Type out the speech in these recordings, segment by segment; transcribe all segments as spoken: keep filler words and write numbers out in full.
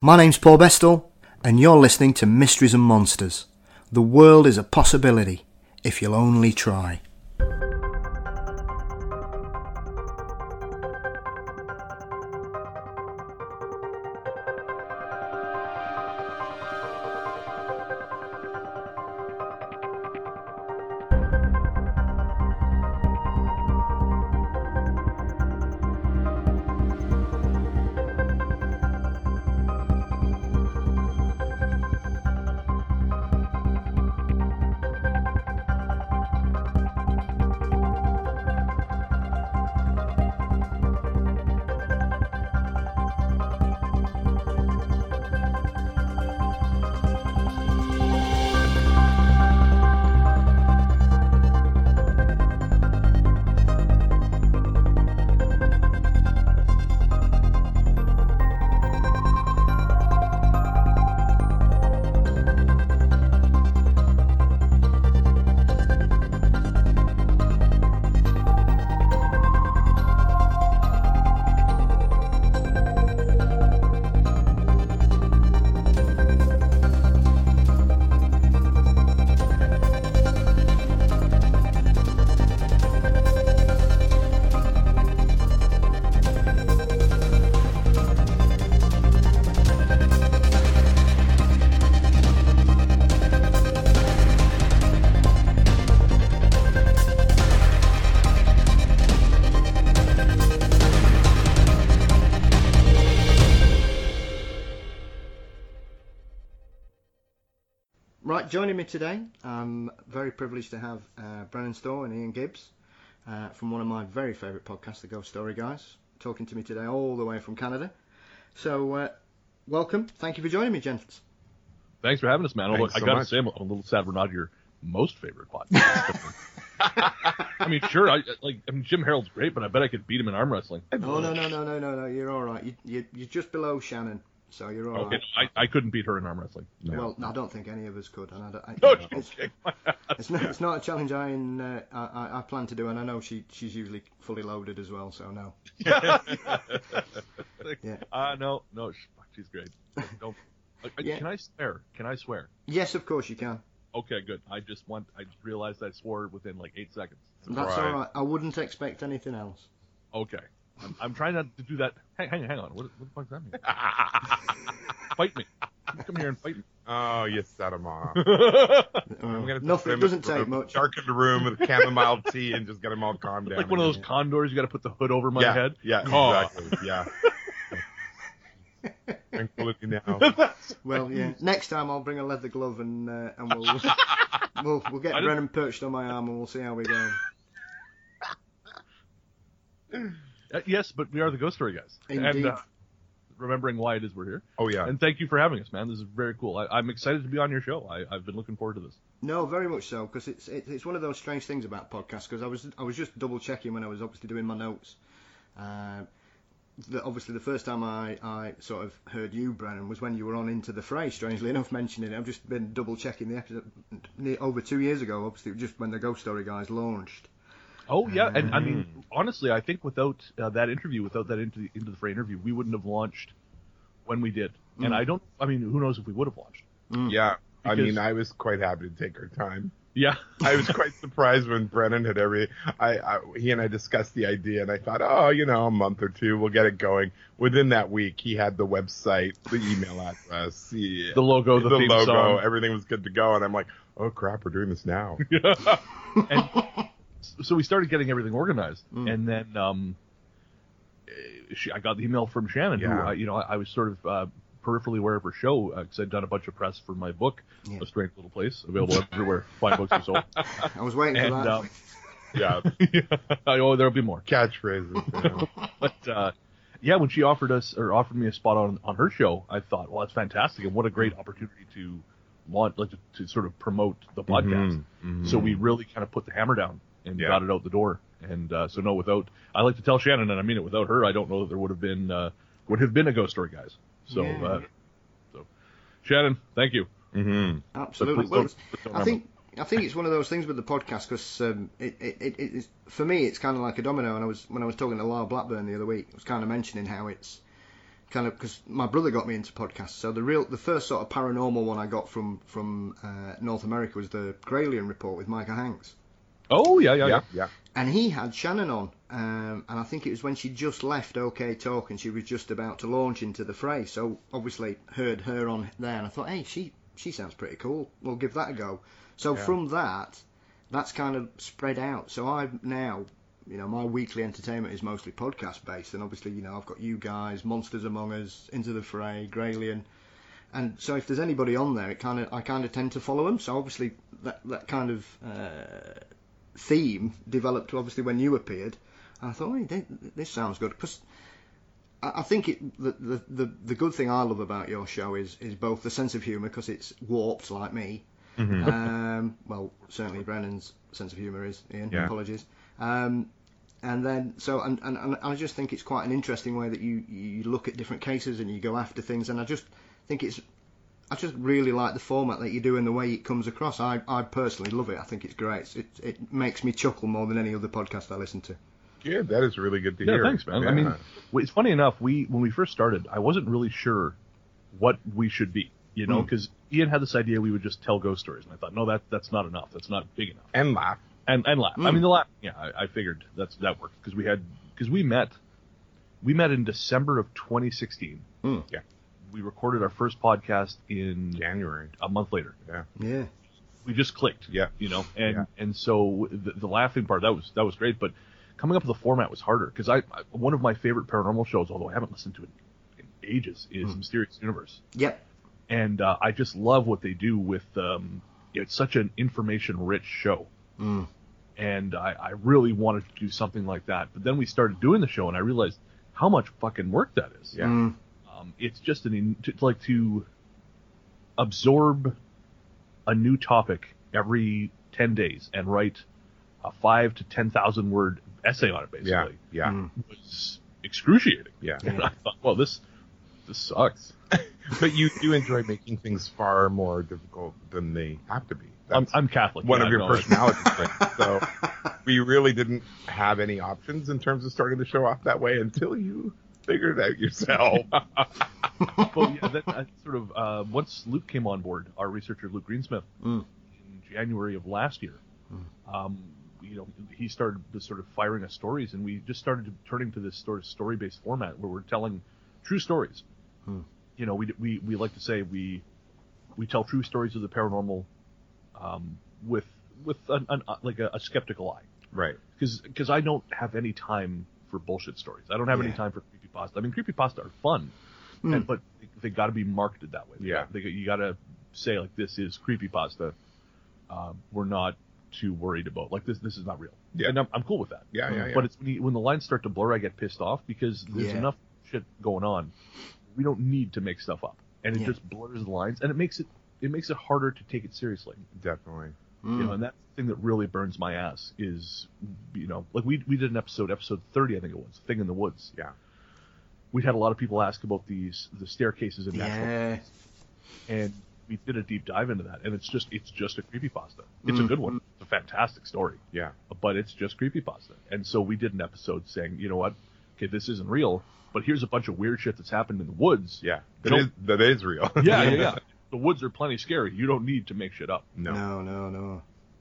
My name's Paul Bestall, and you're listening to Mysteries and Monsters. The world is a possibility, if you'll only try. Right, joining me today, I'm very privileged to have uh, Brennan Storr and Ian Gibbs uh, from one of my very favourite podcasts, The Ghost Story Guys, talking to me today all the way from Canada. So, uh, welcome. Thank you for joining me, gents. Thanks for having us, man. Although Thanks I so gotta much. say, I'm a little sad we're not your most favorite podcast. I mean, sure, I like. I mean, Jim Harold's great, but I bet I could beat him in arm wrestling. Oh, no, no, no, no, no, no, you're all right. You, you, you're just below Shannon, so you're all Okay, right. I, I couldn't beat her in arm wrestling. No. Well, I don't think any of us could. And I don't, I, No, it's, okay. it's, not, it's not a challenge I, uh, I, I plan to do, and I know she, she's usually fully loaded as well, so no. Yeah. Uh, no, no, sh- fuck, she's great. Don't. Uh, Yeah. Can I swear? Can I swear? Yes, of course you can. Okay, good. I just want. I realized I swore within like eight seconds. That's Right. all right. I wouldn't expect anything else. Okay. I'm, I'm trying not to do that. Hang, hang, hang on. What, what the fuck does that mean? Fight me. Come here and fight me. Oh, you set him off. Uh, I'm gonna nothing. put It him doesn't in the take room, much. Darken the room with chamomile tea and just get him all calmed down. Like one of those condors, you got to put the hood over my yeah, head. Yeah, Oh. exactly. Yeah. Tranquility now. Well, yeah. Next time I'll bring a leather glove and uh, and we'll we'll we'll get I didn't- Brennan perched on my arm and we'll see how we go. Uh, yes, but we are the Ghost Story Guys. Indeed. And uh, remembering why it is we're here. Oh yeah. And thank you for having us, man. This is very cool. I, I'm excited to be on your show. I, I've been looking forward to this. No, very much so, because it's it, it's one of those strange things about podcasts. Because I was I was just double checking when I was obviously doing my notes. Uh, the, obviously, the first time I, I sort of heard you, Brennan, was when you were on Into the Fray. Strangely enough, mentioning it, I've just been double checking the episode near, over two years ago. Obviously, just when the Ghost Story Guys launched. Oh yeah, and I mean, Mm. honestly, I think without uh, that interview, without that into the, into the fray interview, we wouldn't have launched when we did. And Mm. I don't. I mean, who knows if we would have launched? Yeah. I Because- mean, I was quite happy to take our time. Yeah. I was quite surprised when Brennan had every. I, I he and I discussed the idea, and I thought, oh, you know, a month or two, we'll get it going. Within that week, he had the website, the email address, the, The logo, the, the theme logo, song. everything was good to go. And I'm like, oh crap, we're doing this now. And so we started getting everything organized, Mm. and then um, eh, she, I got the email from Shannon, who Yeah. I, you know I, I was sort of uh, peripherally aware of her show because I'd done a bunch of press for my book, Yeah. A Strange Little Place, available everywhere fine books are sold. I was waiting And for that. um, Yeah, oh, there'll be more. catchphrases. You know. But uh, yeah, when she offered us or offered me a spot on on her show, I thought, well, that's fantastic, and what a great opportunity to launch, like to, to sort of promote the podcast. Mhm, mhm. So we really kind of put the hammer down and Yeah. got it out the door. And uh, so no, without I like to tell Shannon, and I mean it, without her, I don't know that there would have been uh, would have been a Ghost Story Guys. So Yeah. uh, so Shannon, thank you. Mhm. Absolutely. But Well, please don't- don't I remember. think I think it's one of those things with the podcast because um, it, it, it, it's for me it's kind of like a domino. And I was when I was talking to Lyle Blackburn the other week, I was kind of mentioning how it's kind of because my brother got me into podcasts. So the real, the first sort of paranormal one I got from from uh, North America was the Graylian Report with Micah Hanks. Oh yeah, yeah, Yeah, yeah. yeah. And he had Shannon on, um, and I think it was when she just left OK Talk and she was just about to launch into the fray. So obviously heard her on there, and I thought, hey, she she sounds pretty cool. We'll give that a go. So Yeah. from that, that's kind of spread out. So I've now, you know, my weekly entertainment is mostly podcast based, and obviously, you know, I've got you guys, Monsters Among Us, Into the Fray, Graylian. And so if there's anybody on there, it kind of I kind of tend to follow them. So obviously that that kind of uh, theme developed obviously when you appeared, and I thought, hey, this sounds good, because I think it the, the the the good thing I love about your show is is both the sense of humour, because it's warped like me. Mm-hmm. Um, well, certainly Brennan's sense of humour is, Ian. Yeah. Apologies. Um, and then so and, and and I just think it's quite an interesting way that you you look at different cases and you go after things, and I just think it's I just really like the format that you do and the way it comes across. I, I personally love it. I think it's great. It it makes me chuckle more than any other podcast I listen to. Yeah, that is really good to Yeah, hear. thanks, man. Yeah. I mean, w- it's funny enough. We when we first started, I wasn't really sure what we should be. You know, Mm. because Ian had this idea we would just tell ghost stories, and I thought, no, that that's not enough. That's not big enough. and laugh. And and laugh. I Mm. mean, the laugh. Yeah, I, I figured that's that worked because we had because we met we met in December of twenty sixteen. Mm. Yeah. We recorded our first podcast in January. a month later. Yeah. Yeah. We just clicked. Yeah. You know, and Yeah. and so the, the laughing part that was that was great, but coming up with the format was harder because I, I one of my favorite paranormal shows, although I haven't listened to it in ages, is Mm. Mysterious Universe. Yep. And uh, I just love what they do with um, it's such an information-rich show, Mm. and I, I really wanted to do something like that. But then we started doing the show, and I realized how much fucking work that is. Yeah. Mm. Um, it's just an in, to, like to absorb a new topic every ten days and write a five to ten thousand word essay on it, basically. Yeah. Yeah. Mm. Was excruciating. Yeah. And I thought, well, this this sucks. But you do enjoy making things far more difficult than they have to be. I'm, That's I'm Catholic. one yeah, of your no, it's- personality traits. So we really didn't have any options in terms of starting the show off that way until you figured it out yourself. Well, yeah, that, that sort of uh, once Luke came on board, our researcher Luke Greensmith, Mm. in January of last year, um, you know, he started just sort of firing us stories, and we just started turning to this sort of story-based format where we're telling true stories. Hmm. You know, we we we like to say we we tell true stories of the paranormal um, with with an, an, like a, a skeptical eye, Right. because I don't have any time for bullshit stories. I don't have any Yeah. time for creepypasta. I mean, creepypasta are fun, Mm. and, but they got to be marketed that way. They Yeah. got- they, you got to say like this is creepypasta. Uh, we're not too worried about like this. This is not real. Yeah. And I'm, I'm cool with that. Yeah, yeah, yeah. But it's when, you, when the lines start to blur, I get pissed off because there's Yeah. enough shit going on. We don't need to make stuff up, and it Yeah. just blurs the lines, and it makes it it makes it harder to take it seriously. Definitely. Mm. You know, and that's the thing that really burns my ass is, you know, like we we did an episode, episode thirty, I think it was, Thing in the Woods. Yeah. We had a lot of people ask about these the staircases in National Yeah. and we did a deep dive into that, and it's just it's just a creepypasta. It's a Mm. good one. It's a fantastic story, Yeah. but it's just creepypasta. And so we did an episode saying, you know what, okay, this isn't real, but here's a bunch of weird shit that's happened in the woods. Yeah. That Don't- is, that is real. yeah, yeah, yeah. The woods are plenty scary. You don't need to make shit up. No. No, no, no.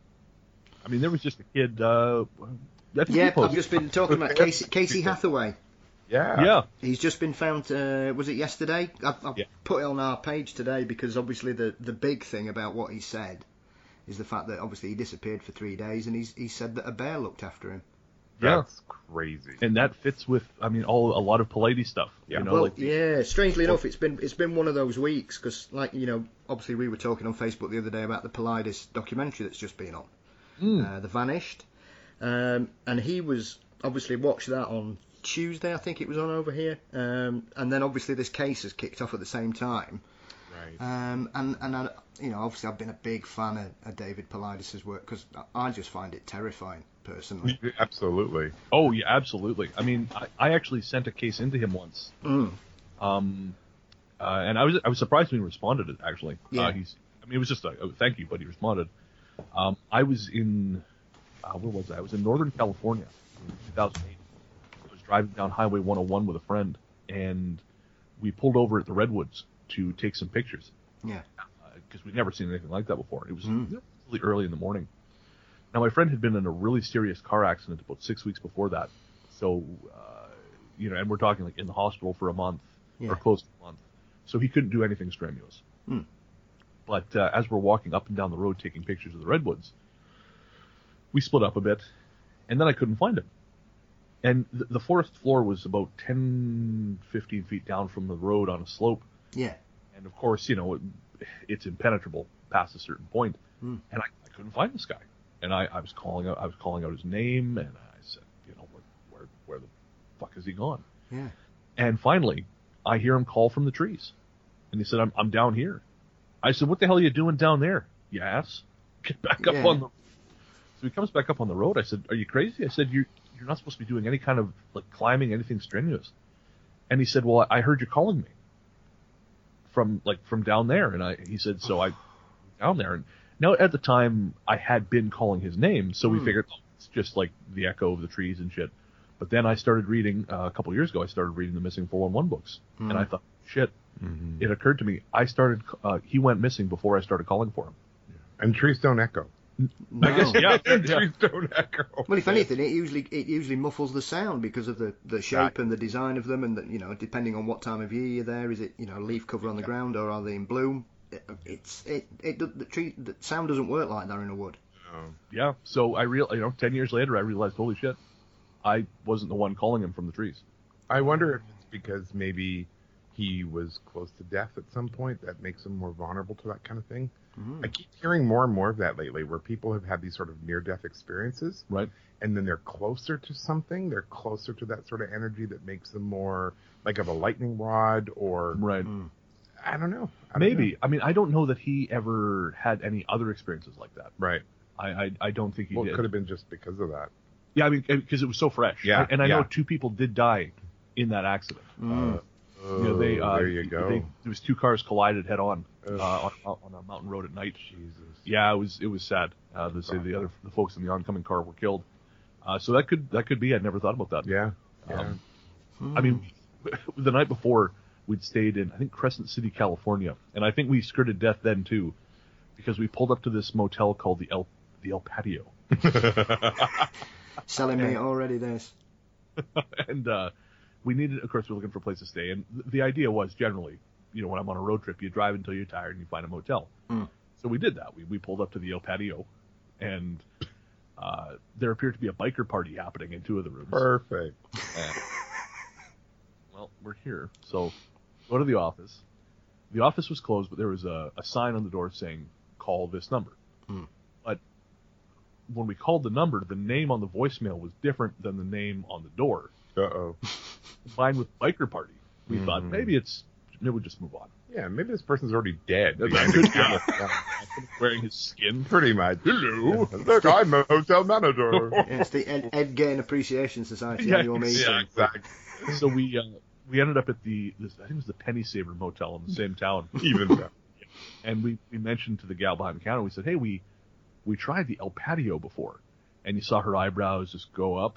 I mean, there was just a kid. Uh, I think he Yeah, I've posted- just been talking about Casey, Casey Hathaway. Yeah. Yeah. He's just been found. Uh, was it yesterday? I've, I've Yeah. put it on our page today because obviously the the big thing about what he said is the fact that obviously he disappeared for three days, and he's he said that a bear looked after him. Yeah. That's crazy. And that fits with, I mean, all a lot of Pilates stuff. Yeah. You know, well, like the- yeah. Strangely enough, it's been it's been one of those weeks because, like you know, obviously we were talking on Facebook the other day about the Pilates documentary that's just been on, Mm. uh, The Vanished, um, and he was obviously watched that on Tuesday, I think it was on over here, um, and then obviously this case has kicked off at the same time. Right. Um, and and I, you know, obviously I've been a big fan of, of David Pilates' work because I just find it terrifying personally. Absolutely. Oh yeah, absolutely. I mean, I, I actually sent a case into him once, Mm. um, uh, and I was I was surprised when he responded. Actually, Yeah. uh, he's. I mean, it was just a oh, thank you, but he responded. Um, I was in, uh, where was I? I was in Northern California in two thousand eight. I was driving down Highway one oh one with a friend, and we pulled over at the Redwoods to take some pictures. Yeah. Because uh, we'd never seen anything like that before. It was Mm. really early in the morning. Now, my friend had been in a really serious car accident about six weeks before that. So, uh, you know, and we're talking like in the hospital for a month Yeah. or close to a month. So he couldn't do anything strenuous. Mm. But uh, as we're walking up and down the road taking pictures of the Redwoods, we split up a bit, and then I couldn't find him. And th- the forest floor was about ten, fifteen feet down from the road on a slope. Yeah. And of course, you know, it, it's impenetrable past a certain point. Mm. And I, I couldn't find this guy. And I, I was calling out, I was calling out his name, and I said, you know, where, where, where the fuck is he gone? Yeah. And finally, I hear him call from the trees, and he said, "I'm, I'm down here." I said, "What the hell are you doing down there, you ass? Get back up Yeah. on the." So he comes back up on the road. I said, "Are you crazy?" I said, "You're you're not supposed to be doing any kind of like climbing, anything strenuous." And he said, "Well, I heard you calling me from like from down there." And I he said, "So I down there." And now at the time I had been calling his name, so we Hmm. figured oh, it's just like the echo of the trees and shit. But then I started reading uh, a couple of years ago. I started reading the Missing four one one books, Hmm. and I thought, shit. Mm-hmm. It occurred to me I started. Uh, he went missing before I started calling for him. And trees don't echo. No. I guess yeah. And yeah. trees don't echo. Well, if anything, it usually it usually muffles the sound because of the, the shape Right. and the design of them, and the, you know, depending on what time of year you're there, is it you know leaf cover on the ground or are they in bloom? It, it's it it the tree the sound doesn't work like that in a wood. Oh. Yeah. So I real you know ten years later I realized holy shit, I wasn't the one calling him from the trees. I wonder if it's because maybe he was close to death at some point that makes him more vulnerable to that kind of thing. Mm. I keep hearing more and more of that lately, where people have had these sort of near-death experiences, Right. and then they're closer to something. They're closer to that sort of energy that makes them more like of a lightning rod, or Right. Mm. I don't know. I don't Maybe. know. I mean I don't know that he ever had any other experiences like that. Right. I I, I don't think he Well, it did. could have been just because of that. Yeah. I mean because it was so fresh. Yeah, I- and I know yeah. two people did die in that accident. Mm. Uh, You know, they, oh, uh, there you go. They, there was two cars collided head on Ugh. uh, on, on a mountain road at night. Jesus. Yeah, it was it was sad. Uh, to say the other the folks in the oncoming car were killed. Uh, so that could that could be. I'd never thought about that. Yeah. Yeah. Um, Mm. I mean, the night before we'd stayed in I think Crescent City, California, and I think we skirted death then too, because we pulled up to this motel called the El the El Patio, Selling me already this. and uh, we needed. Of course, we were looking for a place to stay, and th- the idea was generally, you know, when I'm on a road trip, you drive until you're tired and you find a motel. Mm. So we did that. We we pulled up to the El Patio, and uh, there appeared to be a biker party happening in two of the rooms. Perfect. And, well, we're here. So go to the office. The office was closed, but there was a, a sign on the door saying, call this number. Hmm. But when we called the number, the name on the voicemail was different than the name on the door. Uh-oh. Combined with biker party, we Mhm. thought maybe it's maybe we'll just move on. Yeah, maybe this person's already dead. That's behind good. the counter. Wearing his skin. Pretty much. Hello. Look, I'm a hotel manager. Yeah, it's the Ed, Ed Gain Appreciation Society Yeah, annual meeting. Yeah, exactly. So we uh, we ended up at the this, I think it was the Penny Saver Motel in the same town. Even better. And we, we mentioned to the gal behind the counter, we said, hey, we we tried the El Patio before. And you saw her eyebrows just go up.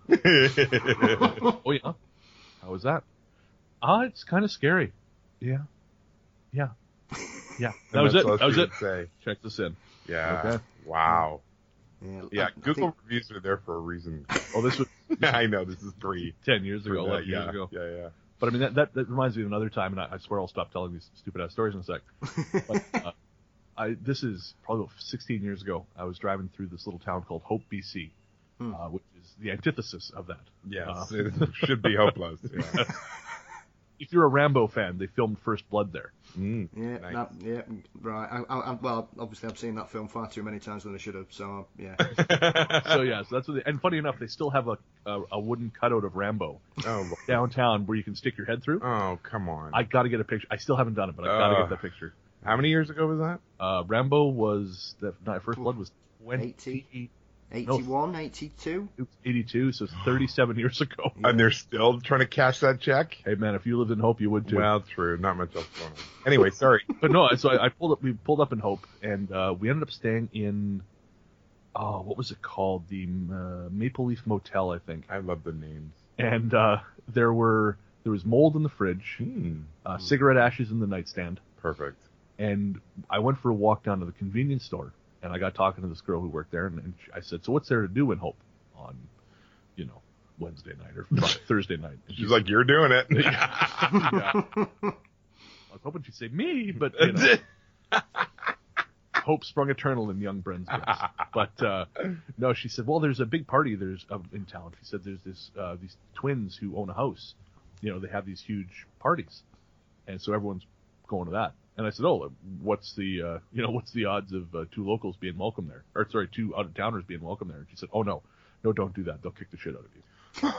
Oh, yeah? How was that? Ah, it's kind of scary. Yeah. Yeah. Yeah. That And was that's it. all That was she it. would Say. Check this in. Yeah. Okay. Wow. Yeah, Yeah, I- I Google think- reviews are there for a reason. Oh, this was I know, this is three. ten years ago, For that, eleven yeah, years ago. Yeah, yeah. But I mean, that, that, that reminds me of another time, and I, I swear I'll stop telling these stupid ass stories in a sec. But, uh, I, this is probably sixteen years ago. I was driving through this little town called Hope, B C, Hmm. uh, which is the antithesis of that. Yes, Uh, it should be hopeless. Yeah. If you're a Rambo fan, they filmed First Blood there. Mm, Yeah, nice. that, yeah, right. I, I, I, well, obviously I've seen that film far too many times than I should have. So yeah, So yeah, so that's what they, and funny enough, they still have a, a a wooden cutout of Rambo Oh, Lord. downtown where you can stick your head through. Oh, come on. I got to get a picture. I still haven't done it, but I got to Uh. get that picture. How many years ago was that? Uh, Rambo was the no, First Blood was twenty, eighty. eighty-one, eighty-two. it was eighty-two, so it's thirty-seven years ago. Yeah. And they're still trying to cash that check? Hey man, if you lived in Hope, you would too. Well, true. Not much else going on. Anyway, sorry. But no, so I, I pulled up. We pulled up in Hope, and uh, we ended up staying in. Oh, what was it called? The uh, Maple Leaf Motel, I think. I love the names. And uh, there were there was mold in the fridge, Hmm. uh, cigarette ashes in the nightstand, Perfect. and I went for a walk down to the convenience store, and I got talking to this girl who worked there, and, and I said, "So what's there to do in Hope on, you know, Wednesday night or Friday, Thursday night?" And She's like, "You're doing it." yeah. I was hoping she'd say me, but you know, hope sprung eternal in young Bren's breast. But uh, no, she said, "Well, there's a big party there's uh, in town." She said, "There's this uh, these twins who own a house. You know, they have these huge parties, and so everyone's going to that." And I said, "Oh, what's the uh, you know what's the odds of uh, two locals being welcome there? Or sorry, two out of towners being welcome there?" And she said, "Oh no, no, don't do that. They'll kick the shit out of you."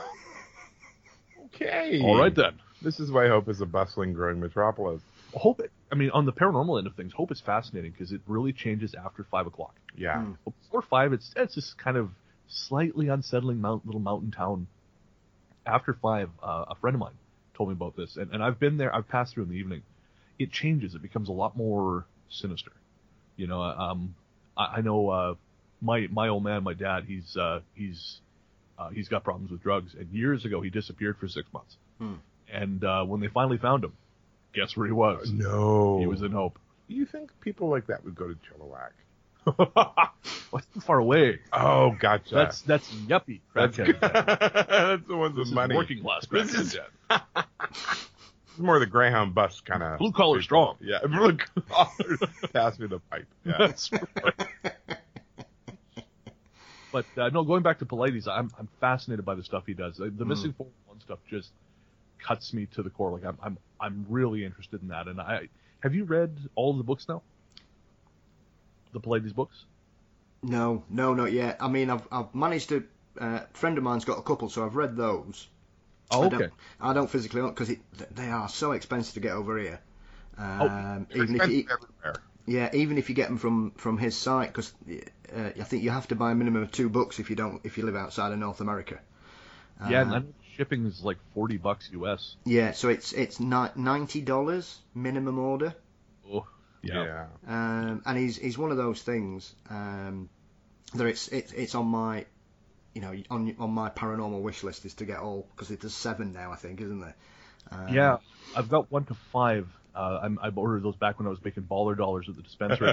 Okay. All right then. This is why Hope is a bustling, growing metropolis. Hope, I mean, on the paranormal end of things, Hope is fascinating because it really changes after five o'clock. Yeah. Hmm. Before five, it's it's this kind of slightly unsettling mount, little mountain town. After five, uh, a friend of mine told me about this, and, and I've been there. I've passed through in the evening. It changes. It becomes a lot more sinister. You know, um, I, I know uh, my my old man, my dad. He's uh, he's uh, he's got problems with drugs, and years ago he disappeared for six months. Hmm. And uh, when they finally found him, guess where he was? No. He was in Hope. You think people like that would go to Chilliwack? What's too far away? Oh, gotcha. That's that's yuppie. That's, crackhead. that's the ones This with is money. working class This crackhead. is- It's more the Greyhound bus kind of. Blue collar strong. Yeah, blue collar. Pass me the pipe. Yeah. That's right. But uh, no, going back to Paulides, I'm I'm fascinated by the stuff he does. The, the missing four one stuff just cuts me to the core. Like I'm I'm I'm really interested in that. And I have you read all of the books now? The Paulides books? No, no, not yet. I mean, I've I've managed to. Uh, a friend of mine's got a couple, so I've read those. Oh, I okay. don't, I don't physically own because they are so expensive to get over here. Um, They're even if you, expensive everywhere. yeah, even if you get them from, from his site, because uh, I think you have to buy a minimum of two books if you don't if you live outside of North America. Yeah, Uh, and I know shipping is like forty bucks U S. yeah, so it's it's ni- ninety dollars minimum order, Oh, yeah. Yeah. um, and he's he's one of those things um, that it's it's it's on my. You know, on on my paranormal wish list is to get all because there's seven now, I think, isn't there? Um, Yeah, I've got one to five. Uh, I'm, I ordered those back when I was making baller dollars at the dispensary.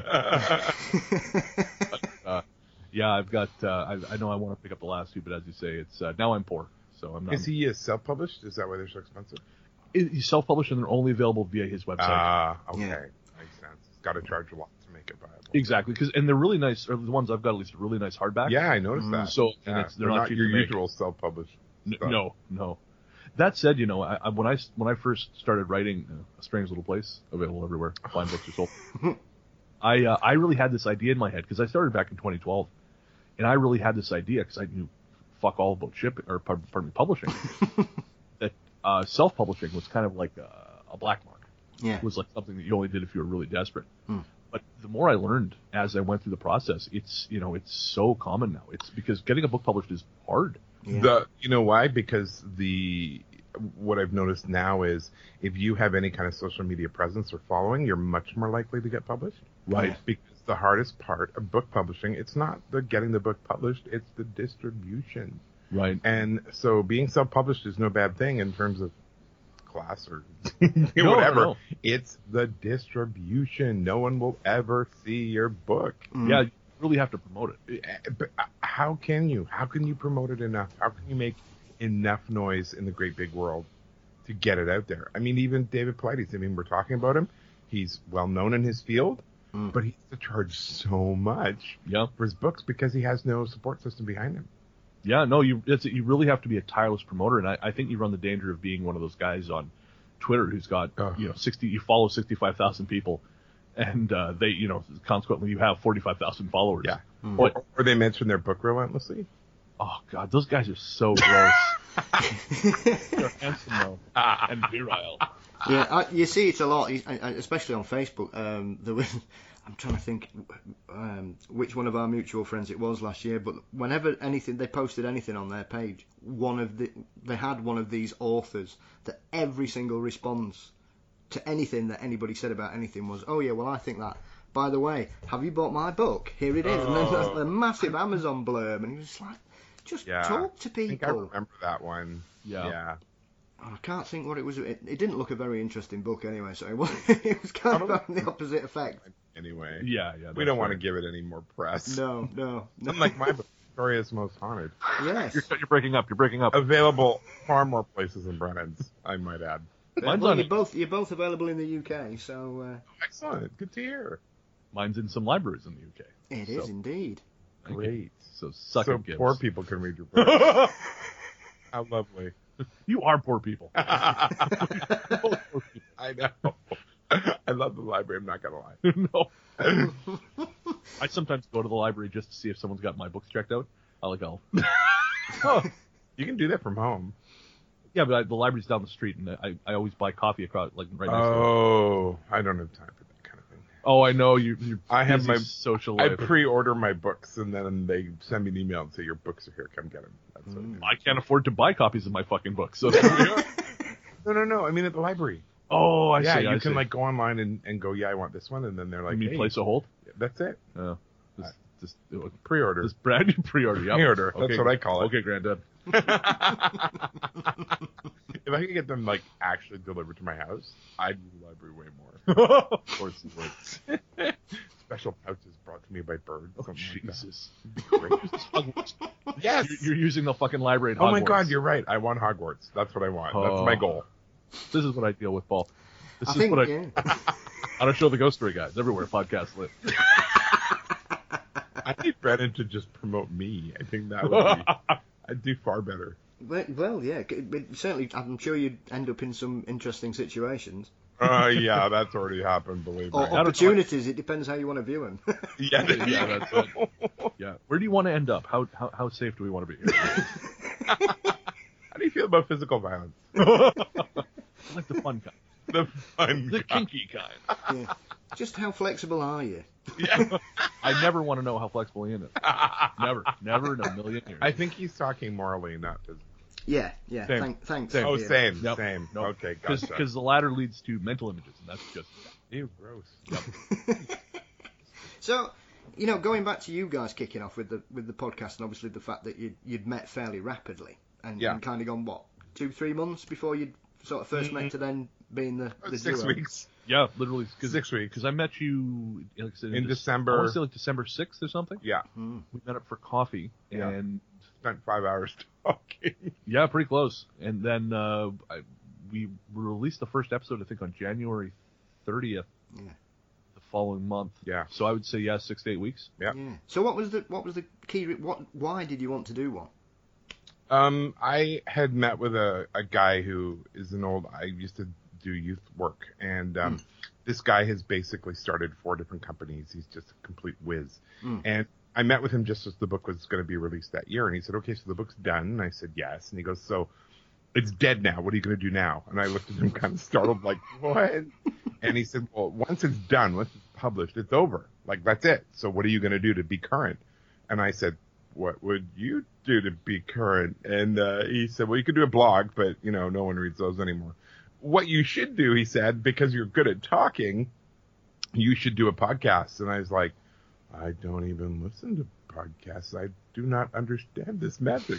uh, yeah, I've got. Uh, I, I know I want to pick up the last two, but as you say, it's uh, now I'm poor, so I'm not. Is he uh, self-published? Is that why they're so expensive? He's self-published and they're only available via his website. Ah, okay. Yeah. Makes sense. It's got to charge a lot to make it viable. Exactly, because and they're really nice. Or the ones I've got at least are really nice hardback. Yeah, I noticed that. So and Yeah, it's, they're, they're not, not cheap your to make. usual self-published N- stuff. No, no. That said, you know, I, I, when I when I first started writing uh, A Strange Little Place, available everywhere, fine books are sold. I uh, I really had this idea in my head because I started back in twenty twelve, and I really had this idea because I knew fuck all about shipping or pardon me, publishing. that uh, self-publishing was kind of like a, a black mark. yeah. It was like something that you only did if you were really desperate. Hmm. But the more I learned as I went through the process, it's you know it's so common now. It's because getting a book published is hard. Yeah. The you know why? Because the what I've noticed now is if you have any kind of social media presence or following, you're much more likely to get published. Right. Because the hardest part of book publishing, it's not the getting the book published, it's the distribution. Right. And so being self-published is no bad thing in terms of class or No, whatever. no. It's the distribution. No one will ever see your book. Mm. Yeah, you really have to promote it. Eh, But how can you? How can you promote it enough? How can you make enough noise in the great big world to get it out there? I mean, even David Paulides, I mean, we're talking about him. He's well known in his field, Mm. but he has to charge so much Yeah. for his books because he has no support system behind him. Yeah, no, you it's, you really have to be a tireless promoter, and I, I think you run the danger of being one of those guys on Twitter who's got Ugh. you know sixty, you follow sixty-five thousand people, and uh, they you know consequently you have forty-five thousand followers. Yeah. Mm. Or, or they mention their book relentlessly. Oh God, those guys are so gross. They're handsome though, and virile. Yeah, I, you see it a lot, I- I- especially on Facebook. Um, there was, I'm trying to think um, which one of our mutual friends it was last year, but whenever anything they posted anything on their page, one of the they had one of these authors that every single response to anything that anybody said about anything was, oh yeah, well I think that. By the way, have you bought my book? Here it is, and then there's a massive Amazon blurb, and he was like, just Yeah. talk to I think I people. remember that one. Yeah. Yeah. I can't think what it was. It, it didn't look a very interesting book anyway, so it was, it was kind of having the opposite effect. Anyway. Yeah, yeah. We don't fair. want to give it any more press. No, no. no. Unlike my book, Victoria's Most Haunted. Yes. You're, you're breaking up. You're breaking up. Available far more places than Brennan's, I might add. Mine's well, on- you're both you're both available in the U K, so uh, Excellent. Good to hear. Mine's in some libraries in the U K. it is So- indeed. Thank you. Great. So suck So it, Gibbs. poor people can read your book. How lovely. You are poor people. I know. I love the library, I'm not going to no. lie. I sometimes go to the library just to see if someone's got my books checked out. I like, I'll. oh, You can do that from home. yeah, but I, the library's down the street, and I, I always buy coffee across, like right next door. Oh, I don't have time for that kind of thing. Oh, I know you. You're I have busy my- social I life. pre-order my books, and then they send me an email and say, your books are here, come get them. That's what it is. I can't afford to buy copies of my fucking books. So there we are. No, no, no. I mean at the library. Oh, I yeah, see. you I can see. like go online and, and go, yeah, I want this one, and then they're like, you mean hey, place a hold? that's it. Oh, just, just, Pre-order. just brand new pre-order. Yep. Pre-order. That's Okay. what I call it. Okay, Granddad. If I could get them like actually delivered to my house, I'd use the library way more. Of course you would. Special pouches brought to me by birds. Oh, something like that. Jesus. Great. Yes. You're, you're using the fucking library at Oh my Hogwarts. God, you're right. I want Hogwarts. That's what I want. Oh. That's my goal. This is what I deal with, Paul. This I is think, what I... yeah. On a show, The Ghost Story Guys, everywhere, podcast lit. I need Brennan to just promote me. I think that would be. I'd do far better. Well, well, yeah, c- but certainly, I'm sure you'd end up in some interesting situations. Uh, yeah, that's already happened, believe me. Or opportunities, it depends how you want to view them. Yeah, there Yeah, you that's go. it. Yeah. Where do you want to end up? How how, how safe do we want to be here? How do you feel about physical violence? I like the fun kind. The fun The kind. kinky kind. Yeah. Just how flexible are you? Yeah. I never want to know how flexible Ian is. Never. Never in a million years. I think he's talking morally, not physically. Yeah, yeah. Same. Thank, thanks. Same. Oh, yeah. same, Yep. same. Nope. Okay, gotcha. Because the latter leads to mental images, and that's just... Ew, gross. Yep. So, you know, going back to you guys kicking off with the with the podcast, and obviously the fact that you'd, you'd met fairly rapidly, and, Yeah. and kind of gone what two, three months before you'd sort of 1st met to then being the, the Six duo. weeks. Yeah, literally. Cause, Six weeks. Because I met you like I said, In Dec- December. I want to say like December sixth or something. Yeah, Mm. We met up for coffee, Yeah. and spent five hours talking. yeah, pretty close. And then uh, I, we released the first episode, I think, on January thirtieth, Yeah. the following month. Yeah. So I would say yeah, six to eight weeks. Yeah. Yeah. So what was the what was the key? re- What why did you want to do one? Um, I had met with a, a guy who is an old, I used to do youth work, and um, Mm. this guy has basically started four different companies. He's just a complete whiz. Mm. And I met with him just as the book was going to be released that year, and he said, okay, so the book's done. And I said, yes. And he goes, so it's dead now. What are you going to do now? And I looked at him kind of startled, like, what? And he said, well, once it's done, once it's published, it's over. Like, that's it. So what are you going to do to be current? And I said, what would you do to be current? And uh, he said, well, you could do a blog, but, you know, no one reads those anymore. What you should do, he said, because you're good at talking, you should do a podcast. And I was like, I don't even listen to podcasts. I do not understand this magic.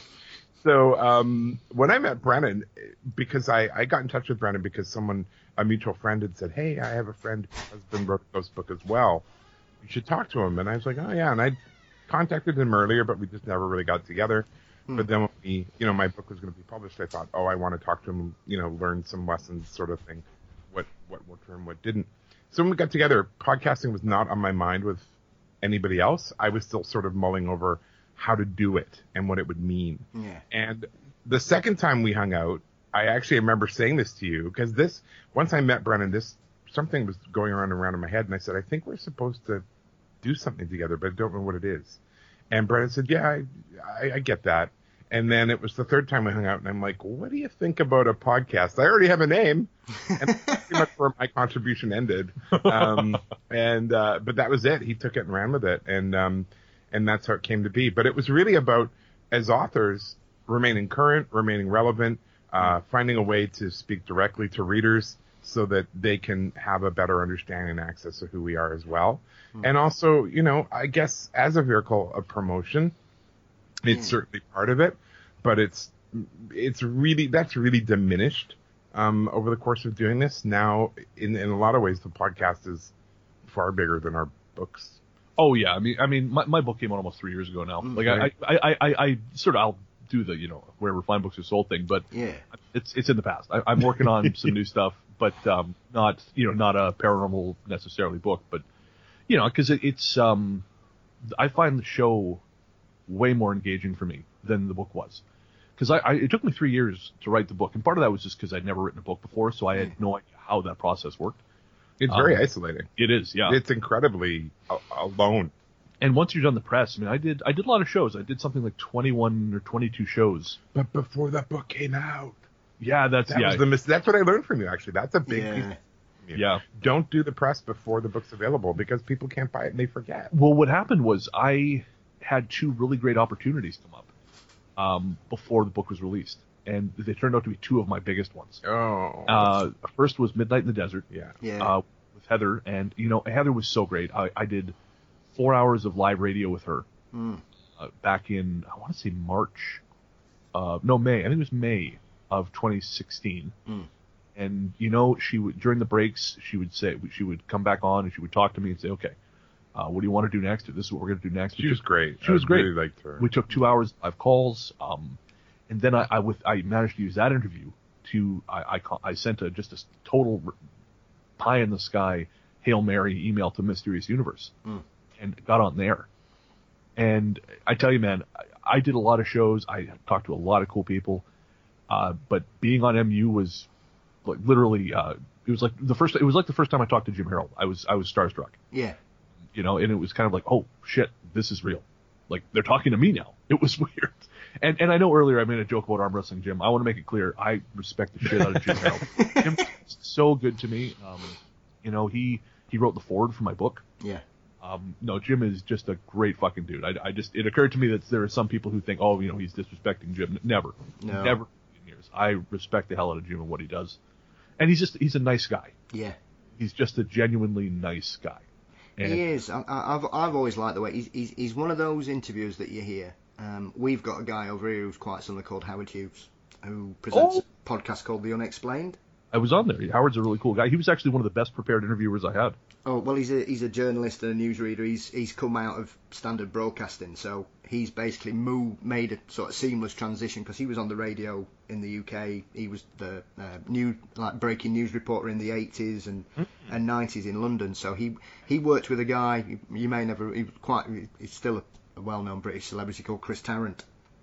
So um, when I met Brennan, because I, I got in touch with Brennan because someone, a mutual friend had said, hey, I have a friend whose husband wrote a ghost book as well. You should talk to him. And I was like, oh, yeah. And I contacted him earlier, but we just never really got together. Hmm. But then when we, you know, my book was going to be published, I thought, oh, I want to talk to him, you know, learn some lessons sort of thing, what, what worked for him, what didn't. So when we got together, podcasting was not on my mind with anybody else. I was still sort of mulling over how to do it and what it would mean. Yeah. And the second time we hung out, I actually remember saying this to you because this, once I met Brennan, this, something was going around and around in my head. And I said, I think we're supposed to do something together, but I don't know what it is. And Brennan said, yeah, I, I, I get that. And then it was the third time we hung out, and I'm like, what do you think about a podcast? I already have a name, and that's pretty much where my contribution ended. Um, and uh, but that was it. He took it and ran with it, and um, and that's how it came to be. But it was really about, as authors, remaining current, remaining relevant, uh, finding a way to speak directly to readers so that they can have a better understanding and access of who we are as well. Mm. And also, you know, I guess as a vehicle of promotion, it's Mm. certainly part of it, but it's it's really that's really diminished um, over the course of doing this. Now, in in a lot of ways, the podcast is far bigger than our books. Oh yeah, I mean, I mean, my, my book came out almost three years ago now. Mm, like right. I, I, I, I sort of I'll do the you know wherever fine books are sold thing, but Yeah. it's it's in the past. I, I'm working on some new stuff, but um, not you know not a paranormal necessarily book, but you know because it, it's um, I find the show way more engaging for me than the book was. Because I, I, it took me three years to write the book, and part of that was just because I'd never written a book before, so I had no idea how that process worked. It's very Um, isolating. It is, yeah. It's incredibly a- alone. And once you're done the press, I mean, I did I did a lot of shows. I did something like twenty-one or twenty-two shows. But before that book came out, Yeah, that's that yeah, was the mis- that's what I learned from you. Actually, that's a big piece. Yeah. Of yeah. Don't do the press before the book's available because people can't buy it and they forget. Well, what happened was I had two really great opportunities come up um, before the book was released, and they turned out to be two of my biggest ones. Oh, Uh, first was Midnight in the Desert. yeah. Yeah. uh, with Heather, and you know Heather was so great. I, I did four hours of live radio with her Mm. uh, back in I want to say March, uh, no May. I think it was May of twenty sixteen. Mm. And you know she would during the breaks she would say she would come back on and she would talk to me and say, okay, uh, what do you want to do next? Or this is what we're going to do next. She was great. She was I great. really liked her. We took two hours of calls, um, and then I, I with I managed to use that interview to I I, call, I sent a just a total pie in the sky Hail Mary email to Mysterious Universe, Mm. and got on there. And I tell you, man, I, I did a lot of shows. I talked to a lot of cool people, uh, but being on M U was like literally uh, it was like the first it was like the first time I talked to Jim Harold. I was I was starstruck. Yeah. You know, and it was kind of like, oh shit, this is real. Like they're talking to me now. It was weird. And and I know earlier I made a joke about arm wrestling Jim. I want to make it clear, I respect the shit out of Jim Harold. Jim's so good to me. Um, you know, he he wrote the foreword for my book. Yeah. Um, no, Jim is just a great fucking dude. I, I just it occurred to me that there are some people who think, oh, you know, he's disrespecting Jim. Never, No. never in years. I respect the hell out of Jim and what he does, and he's just he's a nice guy. Yeah. He's just a genuinely nice guy. And He is. I, I- I've I've always liked the way he's he's, he's one of those interviewers that you hear. Um, we've got a guy over here who's quite similar called Howard Hughes, who presents Oh. a podcast called The Unexplained. I was on there. Howard's a really cool guy. He was actually one of the best prepared interviewers I had. Oh well, he's a he's a journalist and a newsreader. He's he's come out of standard broadcasting, so he's basically moved, made a sort of seamless transition because he was on the radio in the U K. He was the uh, new like breaking news reporter in the eighties and Mm-hmm. and nineties in London. So he he worked with a guy you may never he was quite he's still a, a well-known British celebrity called Chris Tarrant.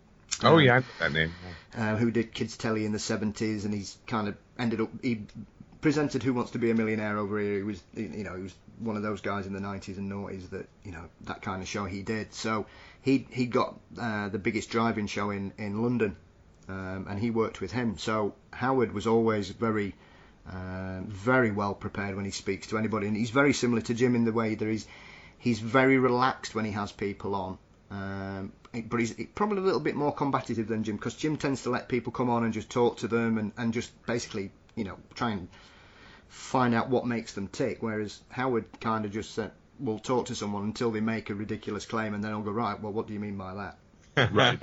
Oh Um, yeah, I know that name. uh, who did Kids Telly in the seventies, and he's kind of ended up he presented Who Wants to Be a Millionaire over here. He was you know he was one of those guys in the nineties and noughties that you know that kind of show he did. So he he got uh, the biggest driving show in in London, um, and he worked with him. So Howard was always very uh, very well prepared when he speaks to anybody, and he's very similar to Jim in the way that he's he's very relaxed when he has people on. Um, but he's probably a little bit more combative than Jim, because Jim tends to let people come on and just talk to them and, and just basically, you know, try and find out what makes them tick. Whereas Howard kind of just uh, will talk to someone until they make a ridiculous claim, and then I'll go, right, well, what do you mean by that? Right.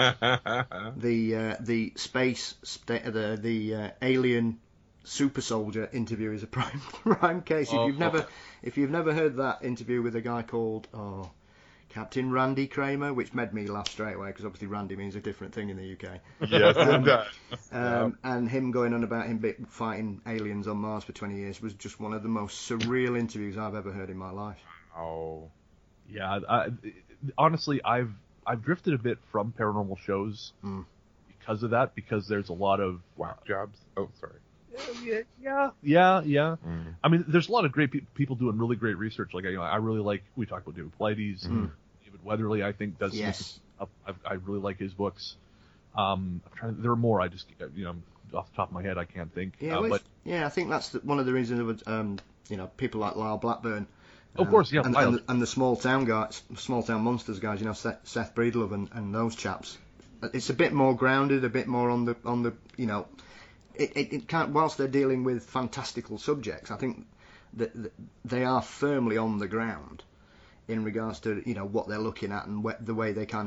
The uh, the space sta- the the uh, alien super soldier interview is a prime prime case. If Oh, you've never okay. if you've never heard that interview with a guy called oh Captain Randy Kramer, which made me laugh straight away because obviously Randy means a different thing in the U K. Yes, it does. Um, and him going on about him bit- fighting aliens on Mars for twenty years was just one of the most surreal interviews I've ever heard in my life. Oh, Yeah, I, honestly, I've I've drifted a bit from paranormal shows Mm. because of that. Because there's a lot of whack jobs. Oh, sorry. yeah, yeah, yeah, yeah. Mm. I mean, there's a lot of great pe- people doing really great research. Like, you know, I really like we talked about David Pilates, Mm. David Weatherly. I think does Yes. I, I really like his books. Um, I'm trying. There are more. I just you know off the top of my head I can't think. Yeah, uh, well, but yeah, I think that's the, one of the reasons of um, you know people like Lyle Blackburn. Of um, course, yeah, and, Lyle. and, and the small town guys, small town monsters guys, you know, Seth, Seth Breedlove and, and those chaps. It's a bit more grounded, a bit more on the on the you know, it it, it can't whilst they're dealing with fantastical subjects. I think that, that they are firmly on the ground in regards to you know what they're looking at and wh- the way they kind of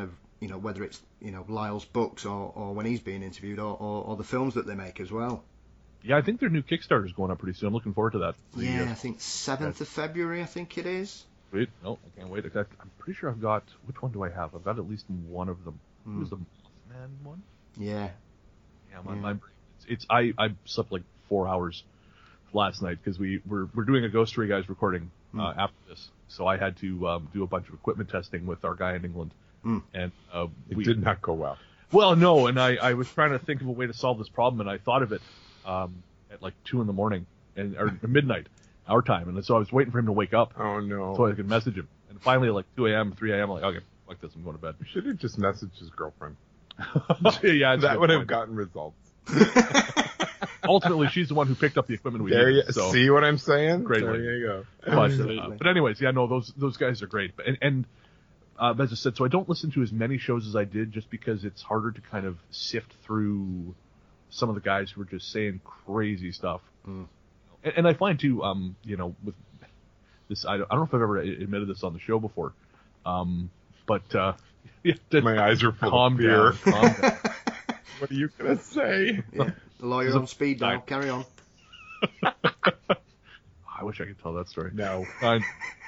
you know, whether it's, you know, Lyle's books or, or when he's being interviewed or, or, or the films that they make as well. Yeah, I think their new Kickstarter is going up pretty soon. I'm looking forward to that. The, Yeah, uh, I think seventh of February, I think it is. Sweet. No, I can't wait. I'm pretty sure I've got, which one do I have? I've got at least one of them. Mm. Who's the Mothman one? Yeah. Yeah, my, Yeah. my brain. It's, it's I, I slept like four hours last night because we we're we're doing a Ghost Story Guys recording uh, Mm. after this, so I had to um, do a bunch of equipment testing with our guy in England, Mm. and uh, It we did not go well. well no, and I, I was trying to think of a way to solve this problem, and I thought of it um, at like two in the morning and or midnight our time, and so I was waiting for him to wake up Oh no! so I could message him, and finally at like two a.m. three a.m. I'm like, okay, fuck this, I'm going to bed. You should have just messaged his girlfriend. Yeah, it's a That good would have point. gotten results. Ultimately, she's the one who picked up the equipment we There you needed. So. see what I'm saying? Great there one. you go. But, uh, Absolutely. but anyways, yeah, no, those those guys are great. And, and uh, as I said, so I don't listen to as many shows as I did just because it's harder to kind of sift through some of the guys who are just saying crazy stuff. Mm. And, and I find too, um, you know, with this, I don't, I don't know if I've ever admitted this on the show before, um, but uh, you have to My eyes are full calm of fear. down. Calm down. What are you gonna say? Yeah. The lawyer There's a- on speed dial. I- Carry on. I wish I could tell that story. No. Fine.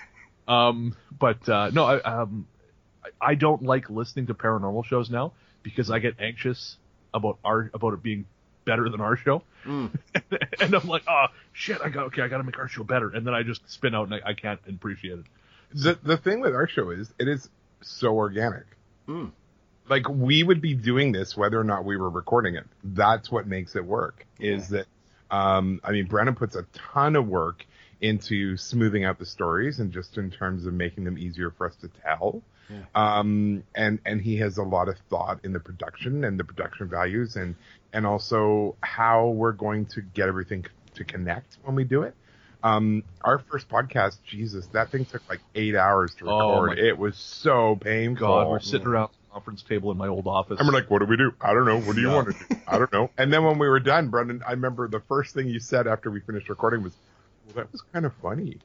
Um, but uh, no, I, um, I I don't like listening to paranormal shows now because I get anxious about our about it being better than our show, Mm. and I'm like, oh shit, I got okay, I got to make our show better, and then I just spin out and I, I can't appreciate it. The the thing with our show is it is so organic. Mm. Like we would be doing this whether or not we were recording it. That's what makes it work. Is Yeah. that um I mean Brandon puts a ton of work into smoothing out the stories and just in terms of making them easier for us to tell. Yeah. Um and and he has a lot of thought in the production and the production values and and also how we're going to get everything to connect when we do it. Um, our first podcast, Jesus, that thing took like eight hours to Oh, record. my- it was so painful. God, we're sitting around the conference table in my old office. And we're like, what do we do? I don't know. What do you Yeah. want to do? I don't know. And then when we were done, Brendan, I remember the first thing you said after we finished recording was, well, that was kind of funny.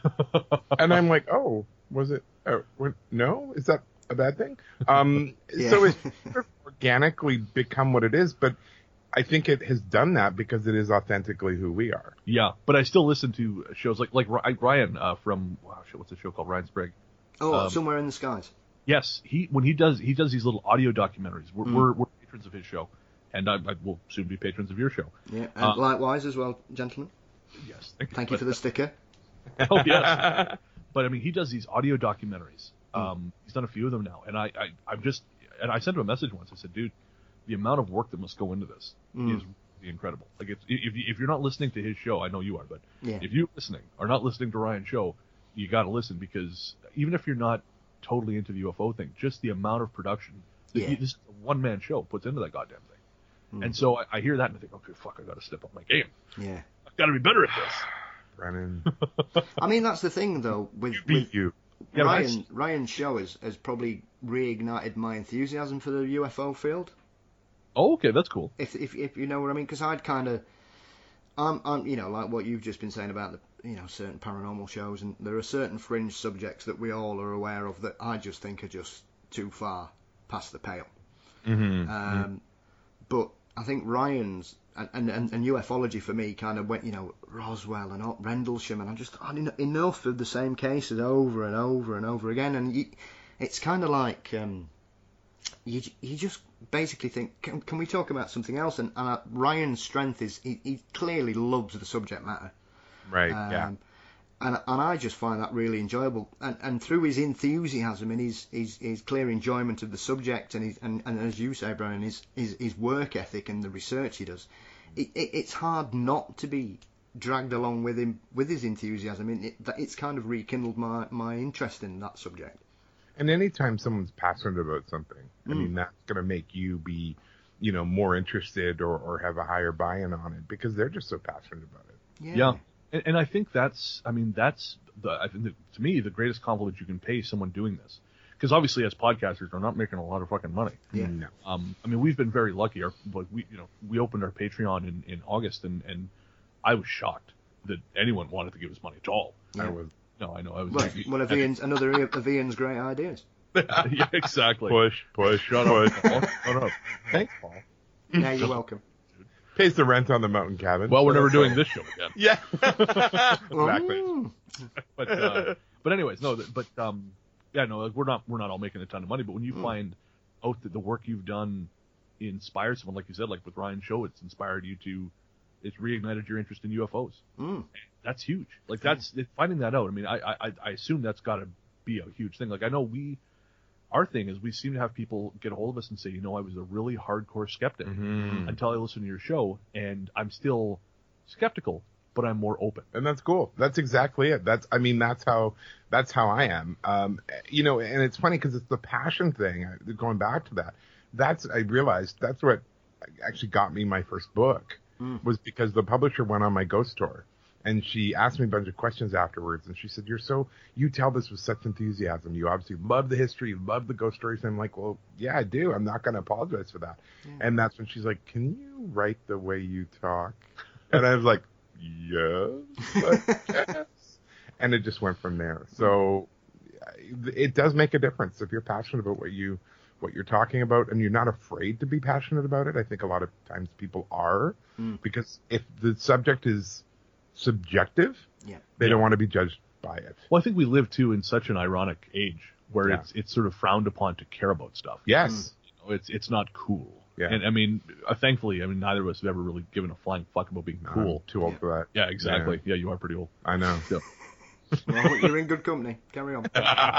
And I'm like, oh, was it? Oh, what, no? Is that a bad thing? Um, Yeah. So it's sort of organically become what it is, but I think it has done that because it is authentically who we are. yeah, but I still listen to shows like like Ry- Ryan uh, from wow, shit, what's the show called? Ryan Sprague. Oh, Um, Somewhere in the Skies. Yes, he when he does he does these little audio documentaries. We're Mm. we're, we're patrons of his show, and I, I will soon be patrons of your show. Yeah, and Uh, likewise as well, gentlemen. Yes, Thank you for the sticker. Oh yes, but I mean he does these audio documentaries. Um, he's done a few of them now, and I, I I'm just and I sent him a message once. I said, dude, the amount of work that must go into this Mm. is really incredible. Like it's, if you- if you're not listening to his show, I know you are, but Yeah. if you're listening or not listening to Ryan's show, you got to listen because even if you're not totally into the U F O thing, just the amount of production that Yeah. he, this one man show puts into that goddamn thing. Mm. And so I, I hear that and I think, okay, fuck, I got to step up my game. Yeah. I've got to be better at this. Brennan, I mean, that's the thing, though, with, beat with you. Yeah, but Ryan. that's- Ryan's show has, has probably reignited my enthusiasm for the U F O field. Oh, okay, that's cool. If if, if you know what I mean, because I'd kind of, I'm, I'm, you know, like what you've just been saying about the, you know, certain paranormal shows, and there are certain fringe subjects that we all are aware of that I just think are just too far past the pale. Mm-hmm. Um, but I think Ryan's and, and, and ufology for me kind of went, you know, Roswell and Rendlesham, and I just had en- enough of the same cases over and over and over again, and you, it's kind of like um, you you just basically think, can, can we talk about something else? And uh, Ryan's strength is he, he clearly loves the subject matter. Right, Um, yeah. And, and I just find that really enjoyable. And, and through his enthusiasm and his, his, his clear enjoyment of the subject, and, his, and, and as you say, Brian, his, his, his work ethic and the research he does, it, it, it's hard not to be dragged along with him with his enthusiasm. And it, that it's kind of rekindled my, my interest in that subject. And anytime someone's passionate about something, I Mm. mean, that's going to make you be, you know, more interested or, or have a higher buy-in on it because they're just so passionate about it. Yeah. Yeah. And, and I think that's, I mean, that's the, I think that, to me, the greatest compliment you can pay someone doing this. Because obviously, as podcasters, we're not making a lot of fucking money. Yeah. No. Um, I mean, we've been very lucky. Our, like we, you know, we opened our Patreon in, in August, and, and I was shocked that anyone wanted to give us money at all. Yeah. I was, No, I know. I was. Well, one of Ian's, another of Ian's great ideas. Yeah, exactly. Push, push, Shut push. up, Paul. Shut up. Thanks, Paul. Yeah, you're welcome. Pays the rent on the mountain cabin. Well, we're so never that's doing all. this show again. Yeah. Well, exactly. mm, But uh, but anyways, no. th- But um, yeah, no. Like, we're not we're not all making a ton of money. But when you Mm. find out that the work you've done inspires someone, like you said, like with Ryan's show, it's inspired you to, it's reignited your interest in U F Os. mm. That's huge. Like that's finding that out. I mean, I I, I assume that's got to be a huge thing. Like I know we, our thing is we seem to have people get a hold of us and say, you know, I was a really hardcore skeptic Mhm. until I listened to your show, and I'm still skeptical, but I'm more open. And that's cool. That's exactly it. That's, I mean, that's how, that's how I am. Um, you know, and it's funny because it's the passion thing. I- Going back to that, that's, I realized that's what actually got me my first book Mm. was because the publisher went on my ghost tour and she asked me a bunch of questions afterwards. And she said, you're so, you tell this with such enthusiasm. You obviously love the history, you love the ghost stories. And I'm like, well, yeah, I do. I'm not going to apologize for that. Yeah. And that's when she's like, can you write the way you talk? And I was like, yes, I guess. And it just went from there. So it does make a difference if you're passionate about what you what you're talking about and you're not afraid to be passionate about it. I think a lot of times people are Mm. because if the subject is subjective, Yeah. they Yeah. don't want to be judged by it. Well, I think we live too in such an ironic age where Yeah. it's it's sort of frowned upon to care about stuff. Yes. You know, it's it's not cool. Yeah. And I mean, uh, thankfully, I mean, neither of us have ever really given a flying fuck about being cool. I'm too old Yeah. for that. Yeah, exactly. Yeah. you are pretty old. I know. Yeah. Well, you're in good company. Carry on.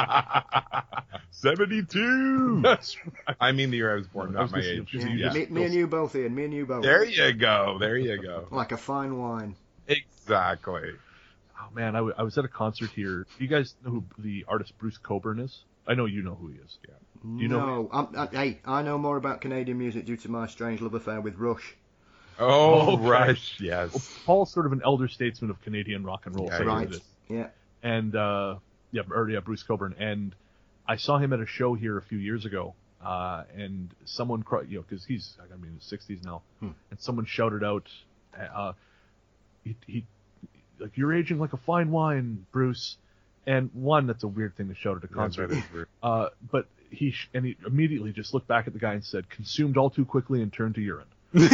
seventy-two. That's right. I mean the year I was born, I not was my gonna say, age. just- Yeah. Yeah. Me, me and you both, Ian. Me and you both. There you go. There you go. Like a fine wine. Exactly. Oh man, I, w- I was at a concert here. Do you guys know who the artist Bruce Coburn is? I know you know who he is. Yeah. You know- no, I'm, I, hey, I know more about Canadian music due to my strange love affair with Rush. Oh, Okay. Rush. Well, Yes. Paul's sort of an elder statesman of Canadian rock and roll. Yeah, so he he Right. is. Yeah. And uh, yeah, or, yeah, Bruce Coburn. And I saw him at a show here a few years ago. Uh, and someone, cri- you know, because he's, I mean, in his sixties now, Hmm. and someone shouted out, uh, he, he, like, you're aging like a fine wine, Bruce. And one, that's a weird thing to shout at a concert. That is weird. Uh, but he sh- and he immediately just looked back at the guy and said, "Consumed all too quickly and turned to urine."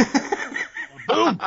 Boom!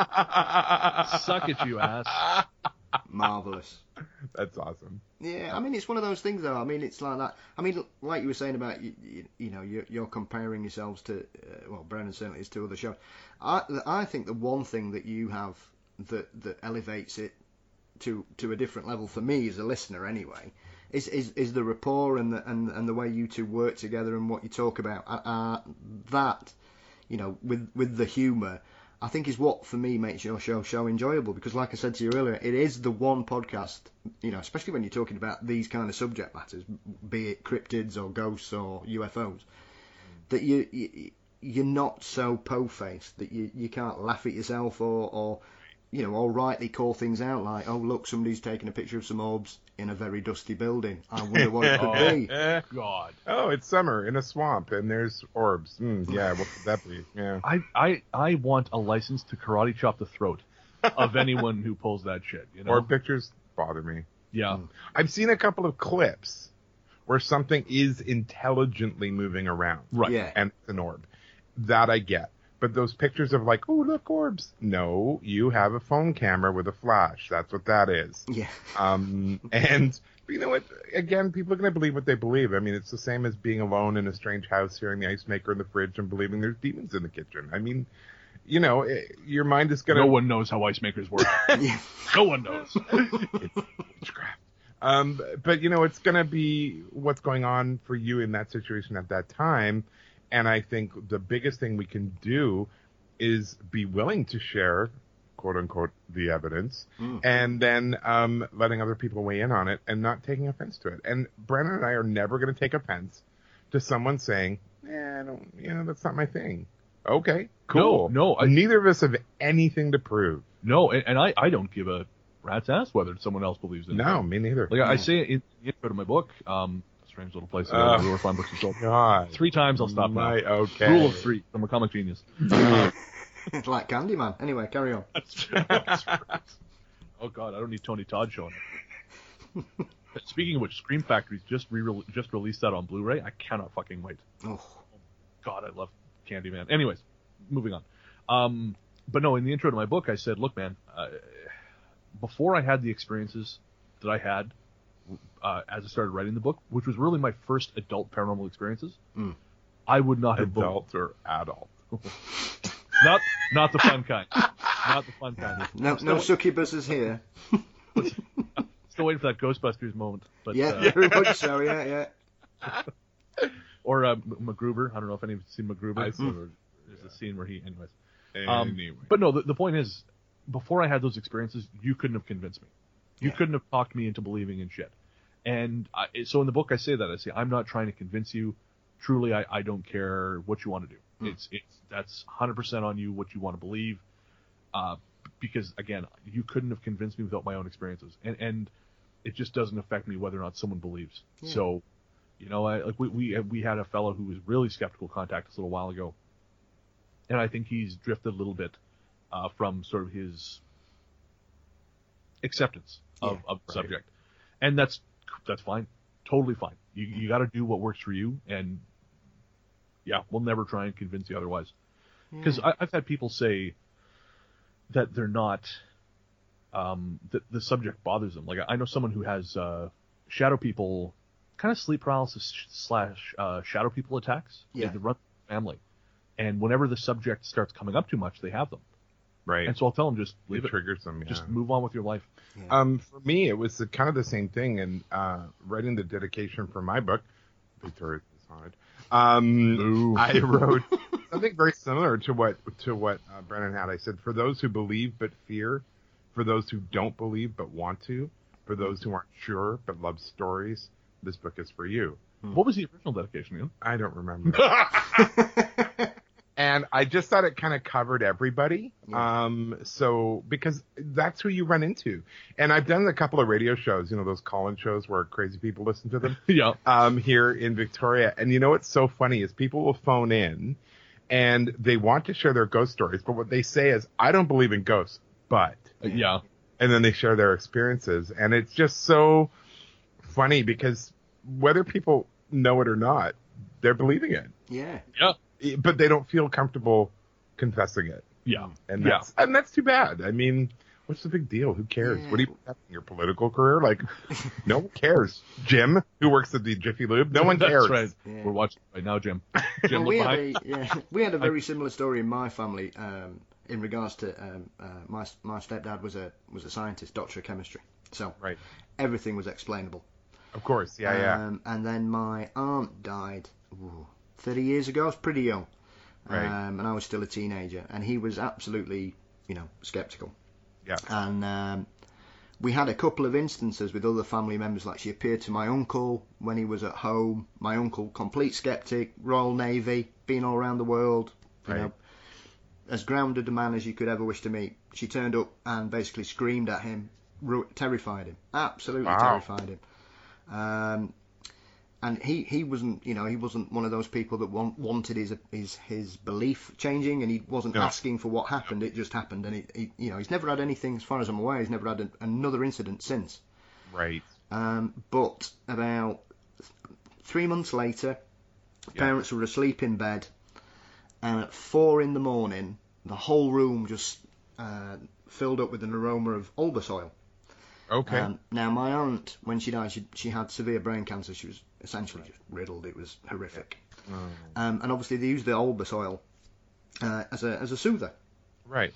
Suck it, you ass. Marvelous. That's awesome. Yeah, I mean, it's one of those things, though. I mean, it's like that. I mean, like you were saying about, you, you, you know, you're, you're comparing yourselves to, uh, well, Brennan certainly is to other shows. I, I think the one thing that you have that, that elevates it to to a different level for me as a listener, anyway, is is, is the rapport and the and, and the way you two work together and what you talk about. Uh, uh, that, you know, with with the humour, I think is what for me makes your show so enjoyable, because like I said to you earlier, it is the one podcast, you know, especially when you're talking about these kind of subject matters, be it cryptids or ghosts or U F Os, that you, you you're not so po-faced that you, you can't laugh at yourself or, or you know, or rightly call things out like, oh look, somebody's taking a picture of some orbs in a very dusty building. I wonder what it could be. God. Oh, it's summer in a swamp and there's orbs. Mm, yeah, what could that be? Yeah. I, I, I want a license to karate chop the throat of anyone who pulls that shit, you know? Orb pictures bother me. Yeah. I've seen a couple of clips where something is intelligently moving around. Right. Yeah. And it's an orb. That I get. But those pictures of like, oh, look, orbs. No, you have a phone camera with a flash. That's what that is. Yeah. Um, and you know what? Again, people are going to believe what they believe. I mean, it's the same as being alone in a strange house, hearing the ice maker in the fridge and believing there's demons in the kitchen. I mean, you know, it, your mind is going to... No one knows how ice makers work. Yeah. No one knows. It's witchcraft. Um, but, you know, it's going to be what's going on for you in that situation at that time. And I think the biggest thing we can do is be willing to share, quote unquote, the evidence, Mm. and then um, letting other people weigh in on it and not taking offense to it. And Brandon and I are never going to take offense to someone saying, eh, I don't, you know, that's not my thing. Okay, cool. No, no, I- Neither of us have anything to prove. No, and, and I, I don't give a rat's ass whether someone else believes in it. No, me neither. Like I Yeah. say in the intro to my book, um, Strange Little Place, Uh, uh, where fine books are sold. God. Three times I'll stop now. My, okay. Rule of three. I'm a comic genius. Uh, It's like Candyman. Anyway, carry on. That's right. That's right. Oh God, I don't need Tony Todd showing it. Speaking of which, Scream Factory's just re just released that on Blu-ray. I cannot fucking wait. Oh, God, I love Candyman. Anyways, moving on. Um, but no, in the intro to my book, I said, look, man, uh, before I had the experiences that I had uh, as I started writing the book, which was really my first adult paranormal experiences, mm. I would not have Adult or adult? not not the fun kind. Not the fun kind. no, no succubuses here. Still waiting for that Ghostbusters moment. But, yeah, uh, very much so. Yeah, yeah. Or uh, MacGruber. I don't know if anyone's seen MacGruber. I saw mm. There's a scene where he, anyways. Anyway. Um, but no, the, the point is, before I had those experiences, you couldn't have convinced me. You Yeah. couldn't have talked me into believing in shit. And I, so in the book, I say that I say I'm not trying to convince you. Truly, I, I don't care what you want to do. Mm. It's it's that's one hundred percent on you what you want to believe. Uh, because again, you couldn't have convinced me without my own experiences, and and it just doesn't affect me whether or not someone believes. Yeah. So, you know, I, like we we we had a fellow who was really skeptical contact us a little while ago, and I think he's drifted a little bit uh, from sort of his acceptance of, Yeah, of the right. subject, and that's that's fine, totally fine. You you got to do what works for you, and yeah, we'll never try and convince you otherwise. Because Yeah. I've had people say that they're not, um, that the subject bothers them. Like I know someone who has uh, shadow people, kind of sleep paralysis slash uh, shadow people attacks. Yeah. They run the family, and whenever the subject starts coming up too much, they have them. Right. And so I'll tell them just leave it it, triggers them. Yeah. just move on with your life. Yeah. Um, for me, it was the, kind of the same thing. And uh, writing the dedication for my book, Victoria's Haunted, um, Ooh. I wrote something very similar to what to what uh, Brennan had. I said, for those who believe but fear, for those who don't believe but want to, for those who aren't sure but love stories, this book is for you. What was the original dedication, Ian? I don't remember. And I just thought it kind of covered everybody. Yeah. Um, so, because that's who you run into. And I've done a couple of radio shows, you know, those call-in shows where crazy people listen to them Yeah. um, here in Victoria. And you know what's so funny is people will phone in and they want to share their ghost stories. But what they say is, I don't believe in ghosts, but. Uh, yeah. And then they share their experiences. And it's just so funny because whether people know it or not, they're believing it. Yeah. Yeah. But they don't feel comfortable confessing it. Yeah. And Yeah. that's, and that's too bad. I mean, what's the big deal? Who cares? Yeah. What do you have in your political career? Like, no one cares. Jim, who works at the Jiffy Lube, no one cares. That's right. Yeah. We're watching right now, Jim. Jim, Well, we look had behind. a yeah, we had a very similar story in my family um, in regards to um, uh, my my stepdad was a was a scientist, doctor of chemistry, so Right. everything was explainable. Of course. Yeah, yeah. Um, and then my aunt died ooh, thirty years ago. I was pretty young, Right. um, and I was still a teenager, and he was absolutely, you know, skeptical. Yeah. And um, we had a couple of instances with other family members, like she appeared to my uncle when he was at home. My uncle, complete skeptic, Royal Navy, been all around the world, you Right. know, as grounded a man as you could ever wish to meet. She turned up and basically screamed at him, ru- terrified him, absolutely Wow. terrified him. Um, and he, he wasn't, you know, he wasn't one of those people that want, wanted his his his belief changing, and he wasn't No. asking for what happened. It just happened, and he, he, you know, he's never had anything, as far as I'm aware, he's never had a, another incident since. Right. Um, but about three months later, Yeah. parents were asleep in bed, and at four in the morning, the whole room just uh, filled up with an aroma of Albus oil. Okay. Um, now, my aunt, when she died, she, she had severe brain cancer. She was essentially just riddled. It was horrific. Oh. Um, and obviously, they used the Albus oil uh, as a as a soother. Right.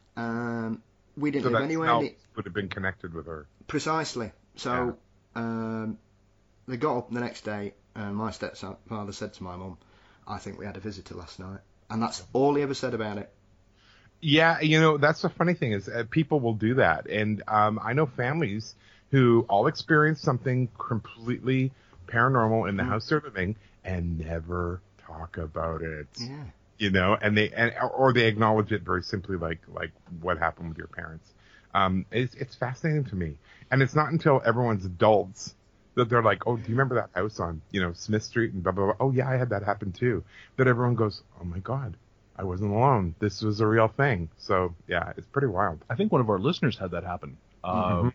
Um, we didn't So live that anywhere smell near. would have been connected with her. Precisely. So um, they got up the next day, and my stepfather said to my mum, "I think we had a visitor last night," and that's all he ever said about it. Yeah, you know, that's the funny thing is uh, people will do that. And um, I know families who all experience something completely paranormal in the Mm. house they're living and never talk about it. Yeah. You know, and they and or they acknowledge it very simply, like like what happened with your parents. Um, it's it's fascinating to me, and it's not until everyone's adults that they're like, oh, do you remember that house on, you know, Smith Street and blah blah blah? Oh yeah, I had that happen too. That everyone goes, oh my god, I wasn't alone. This was a real thing. So yeah, it's pretty wild. I think one of our listeners had that happen. Uh, Mhm.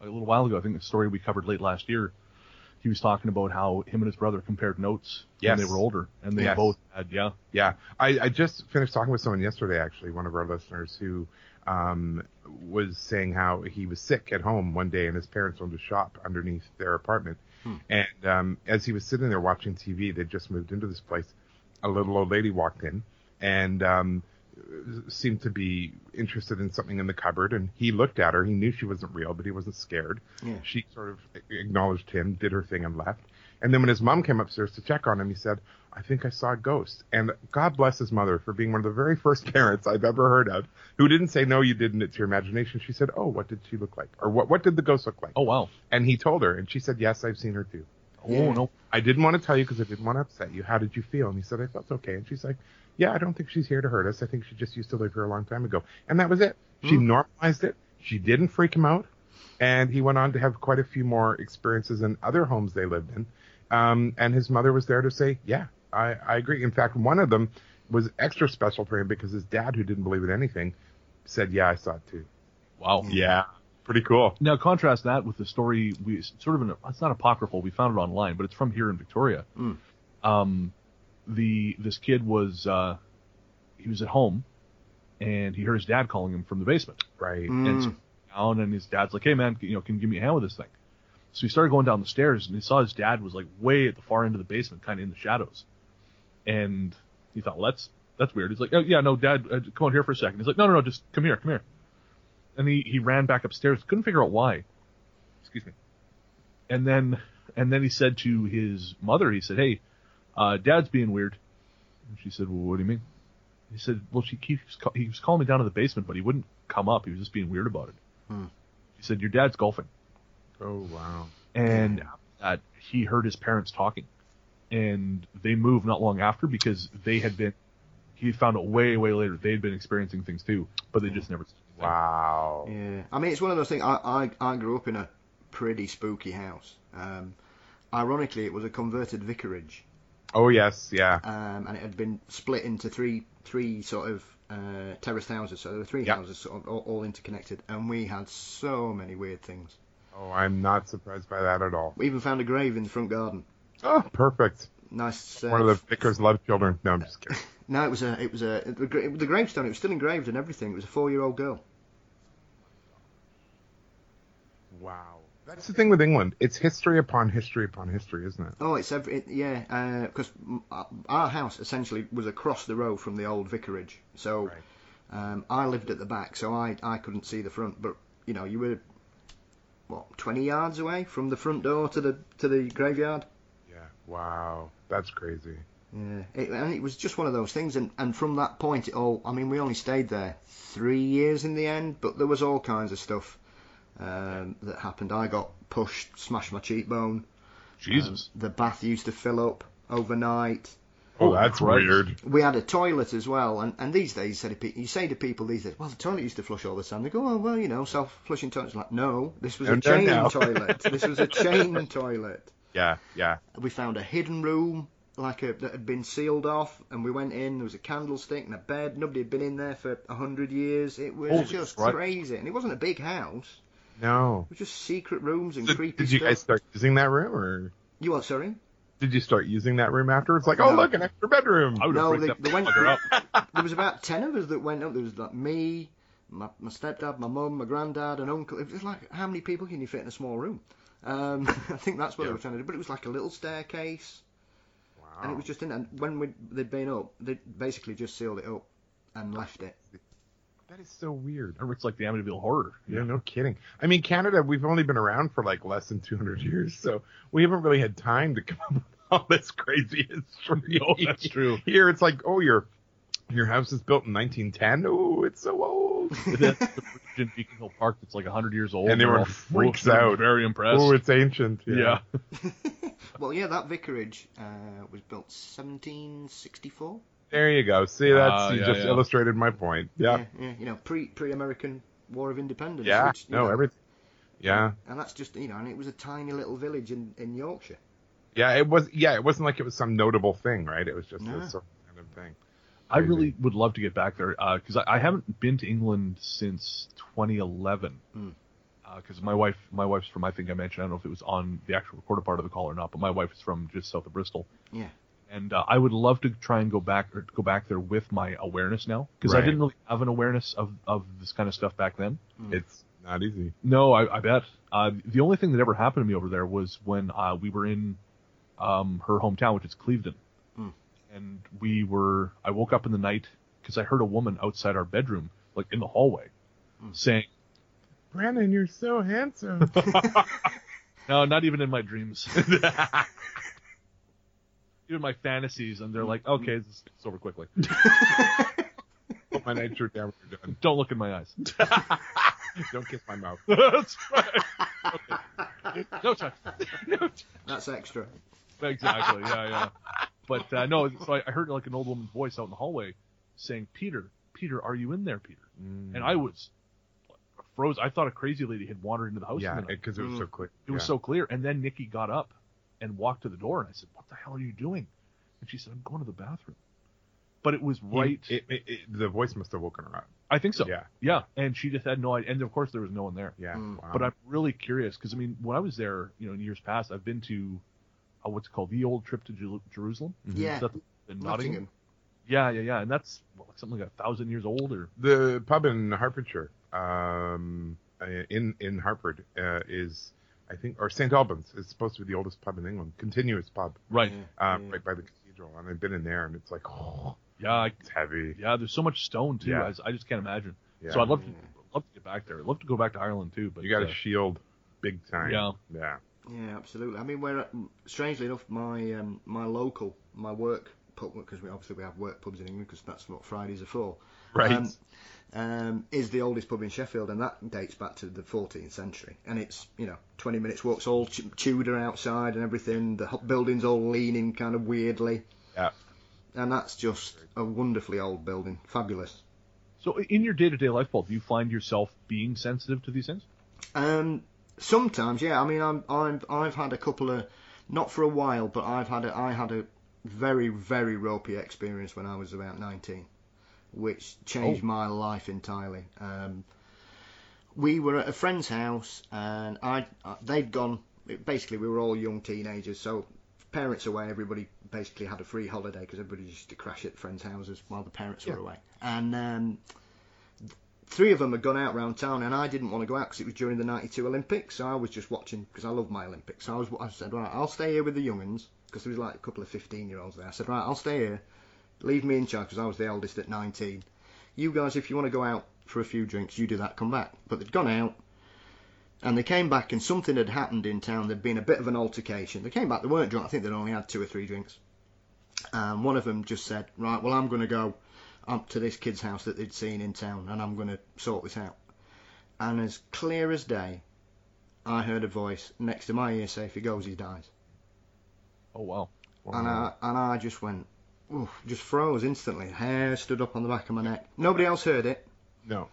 a little while ago. I think the story we covered late last year. He was talking about how him and his brother compared notes Yes. when they were older, and they Yes. both had yeah. Yeah, I, I just finished talking with someone yesterday, actually, one of our listeners, who um, was saying how he was sick at home one day and his parents owned a shop underneath their apartment. Hmm. And um, as he was sitting there watching T V, they'd just moved into this place, a little old lady walked in and um, seemed to be interested in something in the cupboard. And he looked at her. He knew she wasn't real, but he wasn't scared. Yeah. She sort of acknowledged him, did her thing, and left. And then when his mom came upstairs to check on him, he said, I think I saw a ghost. And God bless his mother for being one of the very first parents I've ever heard of who didn't say, no, you didn't. It's your imagination. She said, oh, what did she look like? Or what, what did the ghost look like? Oh wow. And he told her, and she said, yes, I've seen her too. Oh Yeah. no. I didn't want to tell you because I didn't want to upset you. How did you feel? And he said, I felt okay. And she's like, yeah, I don't think she's here to hurt us. I think she just used to live here a long time ago. And that was it. She Mm. normalized it. She didn't freak him out. And he went on to have quite a few more experiences in other homes they lived in. Um, and his mother was there to say, yeah, I, I agree. In fact, one of them was extra special for him because his dad, who didn't believe in anything, said, yeah, I saw it too. Wow. Yeah. Pretty cool. Now contrast that with the story we sort of an, it's not apocryphal. We found it online, but it's from here in Victoria. Mm. Um, the this kid was uh, he was at home, and he heard his dad calling him from the basement. Right. Mm. And so down, and his dad's like, "Hey man, you know, can you give me a hand with this thing?" So he started going down the stairs, and he saw his dad was like way at the far end of the basement, kind of in the shadows. And he thought, well, that's that's weird. He's like, "Oh yeah, no, Dad, uh, come on here for a second." He's like, "No, no, no, just come here, come here." And he, he ran back upstairs. Couldn't figure out why. Excuse me. And then and then he said to his mother, he said, "Hey, uh, Dad's being weird." And she said, "Well, what do you mean?" He said, "Well, she keeps he was calling me down to the basement, but he wouldn't come up. He was just being weird about it." Hmm. She said, "Your dad's golfing." Oh, wow. And after that, he heard his parents talking, and they moved not long after because they had been. He found out way, way later they had been experiencing things too, but they just never. Wow. Yeah, I mean, it's one of those things. I, I, I grew up in a pretty spooky house. Um, ironically, it was a converted vicarage, Oh, yes. Yeah. um, and it had been split into three three sort of uh, terraced houses. So there were three Yeah. houses sort of all, all interconnected, and we had so many weird things. Oh, I'm not surprised by that at all. We even found a grave in the front garden. Oh, perfect. Nice. Uh, One of the vicar's love children. No, I'm just kidding. No, it was a. It was a. The, gra- the gravestone. It was still engraved and everything. It was a four-year-old girl. Wow. That's the thing with England. It's history upon history upon history, isn't it? Oh, it's every. It, yeah, because our house essentially was across the road from the old vicarage. So Right. um, I lived at the back, so I I couldn't see the front. But you know, you were what twenty yards away from the front door to the to the graveyard. Yeah. Wow. That's crazy. Yeah, it, and it was just one of those things, and, and from that point, it all. I mean, we only stayed there three years in the end, but there was all kinds of stuff um, that happened. I got pushed, smashed my cheekbone. Jesus. Um, the bath used to fill up overnight. Oh, that's Christ. weird. We had a toilet as well, and, and these days, you say, to pe- you say to people these days, well, the toilet used to flush all the time. They go, oh, well, you know, self-flushing toilets. Like, no, this was No, a no, chain no. toilet. This was a chain toilet. Yeah. Yeah. We found a hidden room, like a, that had been sealed off, and we went in. There was a candlestick and a bed. Nobody had been in there for a hundred years. It was Holy just Christ. crazy, and it wasn't a big house. No. It was just secret rooms and So creepy did you stuff. guys start using that room, or You what? Sorry. did you start using that room afterwards? Like, oh, No. look, an extra bedroom. I would have No, freaked they, that they went. motherfucker up. There was about ten of us that went up. There was like me, my, my stepdad, my mum, my granddad, and uncle. It was like, how many people can you fit in a small room? Um, I think that's what Yeah. they were trying to do. But it was like a little staircase, Wow. and it was just in. And when we they'd been up, they basically just sealed it up and left it. That is so weird. It's like the Amityville Horror. Yeah, no kidding. I mean, Canada, we've only been around for like less than two hundred years, so we haven't really had time to come up with all this crazy history. No, that's true. Here, it's like, oh, your your house is built in nineteen ten. Oh, it's so old. That's the bridge in Beacon Hill Park that's like one hundred years old. And They're everyone all- freaks they're out. Very impressed. Oh, it's ancient. yeah. Well, yeah, that vicarage uh, was built seventeen sixty-four. There you go. See, that's Ah, you yeah, just yeah. illustrated my point. Yeah. yeah, yeah, you know, pre pre American War of Independence. Yeah. which, you No, know, everything. Yeah. And that's just you know, and it was a tiny little village in, in Yorkshire. Yeah, it was. Yeah, it wasn't like it was some notable thing, right? It was just No. a sort of kind of thing. I Crazy. really would love to get back there because I, I haven't been to England since twenty eleven. Mm. because uh, my wife, my wife's from, I think I mentioned, I don't know if it was on the actual recorded part of the call or not, but my wife is from just south of Bristol. Yeah. And uh, I would love to try and go back or go back there with my awareness now, because Right. I didn't really have an awareness of, of this kind of stuff back then. Mm. It's not easy. No, I, I bet. Uh, the only thing that ever happened to me over there was when uh, we were in um, her hometown, which is Clevedon. Mm. And we were, I woke up in the night because I heard a woman outside our bedroom, like in the hallway, Mm. saying, Brandon, you're so handsome. no, not even in my dreams. Even my fantasies, and they're like, okay, it's, it's over quickly. Put my night shirt down when you're done. Don't look in my eyes. Don't kiss my mouth. That's right. Okay. No touch. No touch. That's extra. Exactly, yeah, yeah. But uh, no, so I, I heard like an old woman's voice out in the hallway saying, Peter, Peter, are you in there, Peter? Mm. And I was froze. I thought a crazy lady had wandered into the house. Yeah, in the night. because it was so quick. It was Yeah. so clear. And then Nikki got up and walked to the door, and I said, what the hell are you doing? And she said, I'm going to the bathroom. But it was right. It, it, it, the voice must have woken her up. I think so. Yeah. Yeah. And she just had no idea. And of course, there was no one there. Yeah. Mm. Wow. But I'm really curious because, I mean, when I was there, you know, in years past, I've been to uh, what's it called, the old trip to Jer- Jerusalem. Yeah. Is that the, in Nottingham? Nottingham. Yeah, yeah, yeah. And that's what, like something like a thousand years old, or The pub in Hertfordshire, um, uh, in in Hartford, uh, is I think, or Saint Albans is supposed to be the oldest pub in England, continuous pub, right? Yeah. um, Yeah. right by the cathedral. And I've been in there, and it's like, oh, Yeah, I, it's heavy. yeah. There's so much stone too. Yeah. I, I just can't imagine. Yeah. So I'd love to love to get back there. I'd love to go back to Ireland too. But You got a uh, shield, big time. Yeah. Yeah. Yeah, absolutely. I mean, we're strangely enough, my um, my local, my work pub, because we obviously we have work pubs in England because that's what Fridays are for. Right. Um, um, is the oldest pub in Sheffield, and that dates back to the fourteenth century. And it's, you know, twenty minutes walks, all ch- Tudor outside and everything. The h- building's all leaning kind of weirdly. Yeah. And that's just a wonderfully old building. Fabulous. So in your day-to-day life, Paul, do you find yourself being sensitive to these things? Um, sometimes, yeah. I mean, I'm, I'm, I've had a couple of, not for a while, but I've had a, I had a very, very ropey experience when I was about nineteen, which changed Oh. my life entirely. Um, we were at a friend's house, and I, they'd gone. Basically, we were all young teenagers, so parents away, everybody basically had a free holiday because everybody used to crash at friends' houses while the parents Yeah. were away. And um, three of them had gone out around town, and I didn't want to go out because it was during the ninety-two Olympics, so I was just watching because I love my Olympics. So I was, I said, right, I'll stay here with the young'uns because there was like a couple of fifteen-year-olds there. I said, right, I'll stay here, leave me in charge because I was the eldest at nineteen. You guys, if you want to go out for a few drinks, you do that, come back. But they'd gone out, and they came back, and something had happened in town. There'd been a bit of an altercation. They came back, they weren't drunk. I think they'd only had two or three drinks. And one of them just said, right, well, I'm going to go up to this kid's house that they'd seen in town, and I'm going to sort this out. And as clear as day, I heard a voice next to my ear say, if he goes, he dies. Oh wow. And I and I just went, oof, just froze instantly. Hair stood up on the back of my neck. Nobody else heard it. No.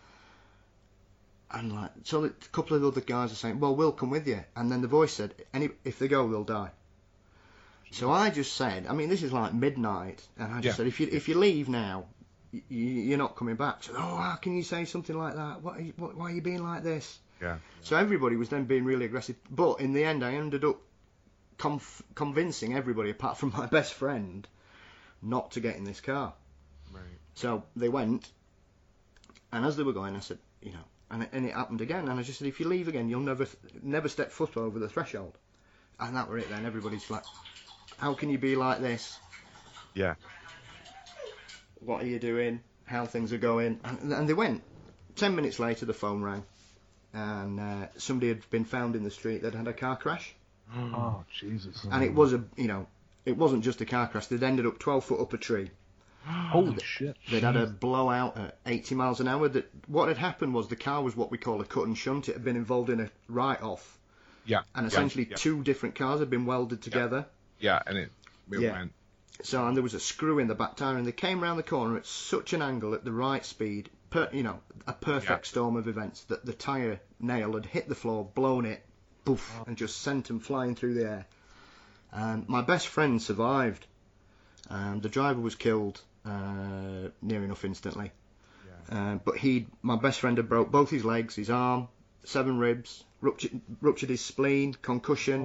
And like, so a couple of other guys are saying, well, we'll come with you. And then the voice said, Any, if they go, they'll die. So I just said, I mean, this is like midnight, and I just Yeah. said, if you if you leave now, y- y- you're not coming back. So, oh, how can you say something like that? What, are you, what, why are you being like this? Yeah. So everybody was then being really aggressive. But in the end, I ended up conf- convincing everybody, apart from my best friend, not to get in this car. Right. So they went, and as they were going, I said, you know, and it, and it happened again. And I just said, if you leave again, you'll never never step foot over the threshold. And that were it then. Everybody's like, how can you be like this? Yeah. What are you doing? How things are going? And, and they went. Ten minutes later, the phone rang, and uh, somebody had been found in the street that had a car crash. Oh Jesus. And it was a, you know, it wasn't just a car crash. They'd ended up twelve foot up a tree. Holy shit. They'd had a blowout at eighty miles an hour. That what had happened was the car was what we call a cut and shunt. It had been involved in a write-off, Yeah. and Yeah. essentially Yeah. two different cars had been welded together. Yeah, and it, it Yeah. went. So, and there was a screw in the back tire, and they came round the corner at such an angle at the right speed, per, you know, a perfect Yeah. storm of events, that the tyre nail had hit the floor, blown it, poof, and just sent them flying through the air. Um, my best friend survived. Um, the driver was killed uh, near enough instantly. Yeah. Uh, but he, my best friend had broke both his legs, his arm, seven ribs, ruptured, ruptured his spleen, concussion.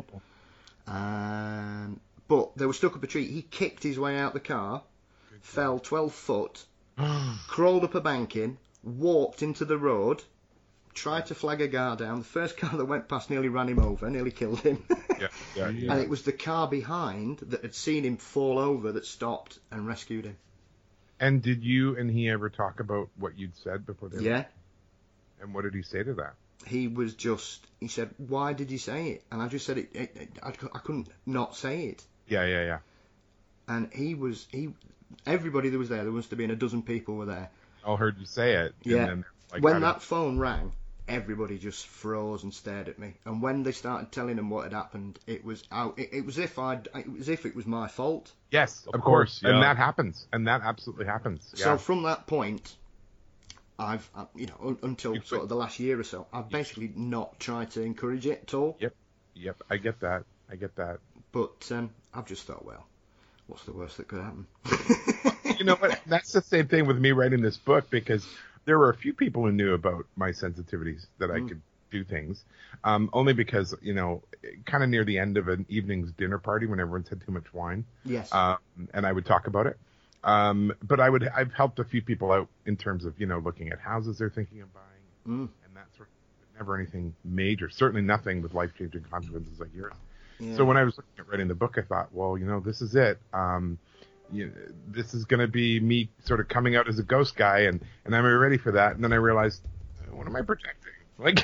Um, but they were stuck up a tree. He kicked his way out the car, fell twelve foot, crawled up a banking, walked into the road, tried to flag a car down. The first car that went past nearly ran him over, nearly killed him. Yeah, yeah, yeah. And it was the car behind that had seen him fall over that stopped and rescued him. And did you and he ever talk about what you'd said before they Yeah. left? And what did he say to that? He was just, he said, why did you say it? And I just said, it, it, it I, I couldn't not say it. Yeah, yeah, yeah. And he was, he, everybody that was there, there must have been a dozen people were there. All heard you say it. And Yeah. then, like, When how that did- phone rang, everybody just froze and stared at me. And when they started telling them what had happened, it was out. It, it was if I'd, it was if it was my fault. Yes, Of of, course, course. yeah. And that happens. And that absolutely happens. Yeah. So from that point, I've, uh, you know, un, until You sort of the last year or so, I've basically not tried to encourage it at all. Yep. Yep. I get that. I get that. But um, I've just thought, well, what's the worst that could happen? You know what? That's the same thing with me writing this book, because there were a few people who knew about my sensitivities, that I Mm. could do things. Um, only because, you know, kind of near the end of an evening's dinner party when everyone's had too much wine, Yes. um, and I would talk about it. Um, but I would, I've helped a few people out in terms of, you know, looking at houses they're thinking of buying Mm. and that sort of, never anything major, certainly nothing with life-changing consequences like yours. Yeah. So when I was looking at writing the book, I thought, well, you know, this is it. Um, you know, this is going to be me sort of coming out as a ghost guy, and, and I'm ready for that. And then I realized, what am I projecting? Like,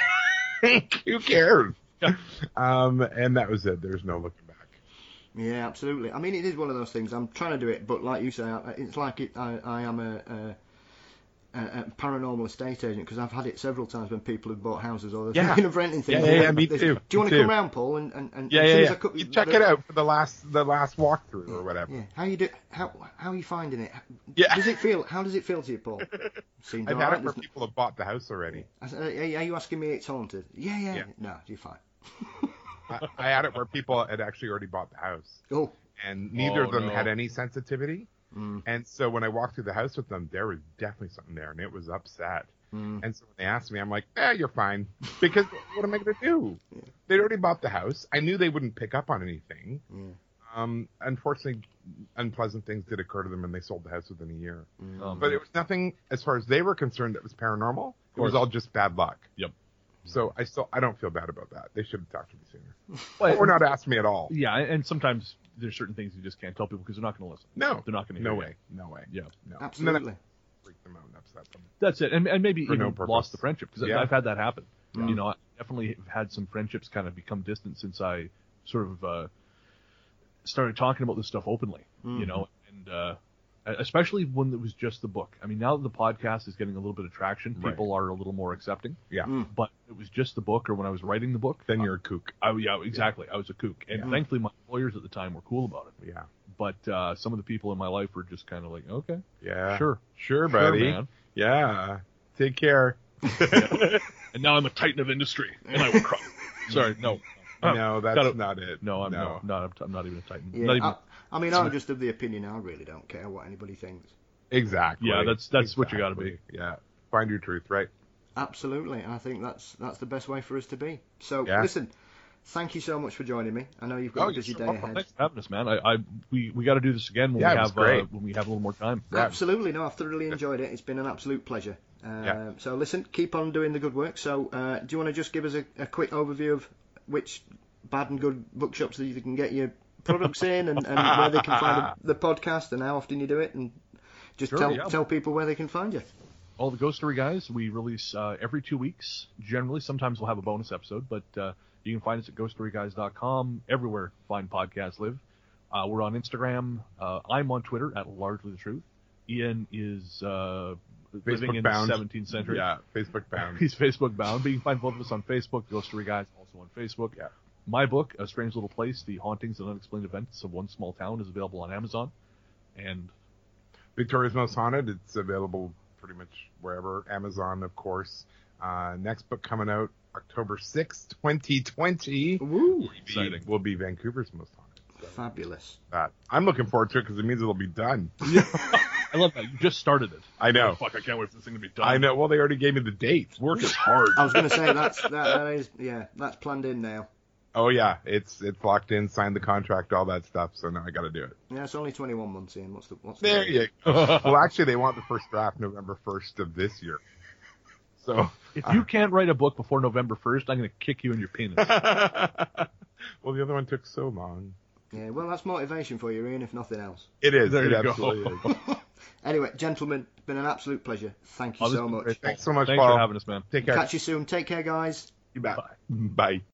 who cares? Um, and that was it. There's no looking back. Yeah, absolutely. I mean, it is one of those things. I'm trying to do it, but like you say, I- it's like it, I, I am a, a, a paranormal estate agent, because I've had it several times when people have bought houses or they're Yeah. thinking of renting things. Yeah, yeah, They- yeah, me they- too, Do you want me to come too. round, Paul? And, and, and Yeah, as yeah, soon as yeah. I co- You check the- it out for the last the last walkthrough or whatever. Yeah. How you do? How how are you finding it? Yeah. Does it feel? How does it feel to you, Paul? Seems I've all had right, it where doesn't it? people have bought the house already. I said, Are are you asking me it's haunted? Yeah, yeah. Yeah. No, you're fine. I, I had it where people had actually already bought the house, Oh. and neither Oh, of them no. had any sensitivity. Mm. And so when I walked through the house with them, there was definitely something there, and it was upset. Mm. And so when they asked me, I'm like, eh, you're fine. Because what am I going to do? Yeah. They'd already bought the house. I knew they wouldn't pick up on anything. Yeah. Um, unfortunately, unpleasant things did occur to them, and they sold the house within a year. Mm. Um, But it was nothing, as far as they were concerned, that was paranormal. It was course. all just bad luck. Yep. So I still, I don't feel bad about that. They should have talked to me sooner. But- Or not asked me at all. Yeah, and sometimes there's certain things you just can't tell people because they're not going to listen. No. They're not going to No hear way. you. No way. Yeah. No. Absolutely. And then I freak them out and upset them. That's it, and, and maybe For even no purpose. lost the friendship, because Yeah. I've had that happen. Yeah. You know, I definitely have had some friendships kind of become distant since I sort of uh, started talking about this stuff openly. Mhm. You know, and uh, especially when it was just the book. I mean, now that the podcast is getting a little bit of traction, Right. people are a little more accepting. Yeah. Mm. But it was just the book, or when I was writing the book, Then you're a kook. I, yeah, exactly. I was a kook, and Yeah. thankfully my lawyers at the time were cool about it. Yeah. But uh, some of the people in my life were just kind of like, okay, Yeah. sure, Sure, buddy. sure, man. Yeah. Take care. And now I'm a titan of industry, and I will cry. Sorry, no, Oh, No, that's gotta- not it. no, I'm no. no, not. I'm not even a titan. Yeah. Not even, I, I mean, I'm just of the opinion I really don't care what anybody thinks. Exactly. Yeah, that's- that's what you gotta be. Exactly. Yeah. Find your truth, right? Absolutely, and I think that's that's the best way for us to be. So Yeah. listen, thank you so much for joining me. I know you've got Oh, a busy you're day so welcome. ahead. Thanks for having us, man. I, I we, we got to do this again when Yeah, we it was have uh, great. when we have a little more time. Yeah. Absolutely, no, I've thoroughly enjoyed it. It's been an absolute pleasure. Uh, Yeah. So listen, keep on doing the good work. So uh, do you want to just give us a, a quick overview of which bad and good bookshops that you can get your products in, and, and where they can find the, the podcast, and how often you do it, and just Sure, tell yeah. tell people where they can find you. All the Ghost Story guys, we release uh, every two weeks. Generally, sometimes we'll have a bonus episode, but uh, you can find us at ghost story guys dot com. Everywhere fine podcasts live. Uh, we're on Instagram. Uh, I'm on Twitter at Largely the Truth. Ian is uh, living in bound. the seventeenth century. Yeah. Facebook bound. He's Facebook bound, but you can find both of us on Facebook. Ghost Story Guys also on Facebook. Yeah. My book, A Strange Little Place: The Hauntings and Unexplained Events of One Small Town, is available on Amazon. And Victoria's Most Haunted. It's available pretty much wherever. Amazon, of course. Uh, next book coming out October sixth, twenty twenty. Woo! Exciting. Will be Vancouver's Most Haunted. Fabulous. That I'm looking forward to it because it means it'll be done. I love that. You just started it. I know. Oh, fuck, I can't wait for this thing to be done. I know. Well, they already gave me the date. Work is hard. I was going to say that's that, that is yeah that's planned in now. Oh yeah, it's it's locked in, signed the contract, all that stuff. So now I got to do it. Yeah, it's only twenty-one months in. What's the what's the There you go. Well, actually, they want the first draft November first of this year. So If you can't write a book before November first, I'm going to kick you in your penis. well, the other one took so long. Yeah, well, that's motivation for you, Ian, if nothing else. It is. There it you go. absolutely is. Anyway, gentlemen, it's been an absolute pleasure. Thank you Oh, this so has been much. great. Thanks so much, Thanks Paul. for having us, man. Take care. Catch you soon. Take care, guys. You bet. Bye. Bye.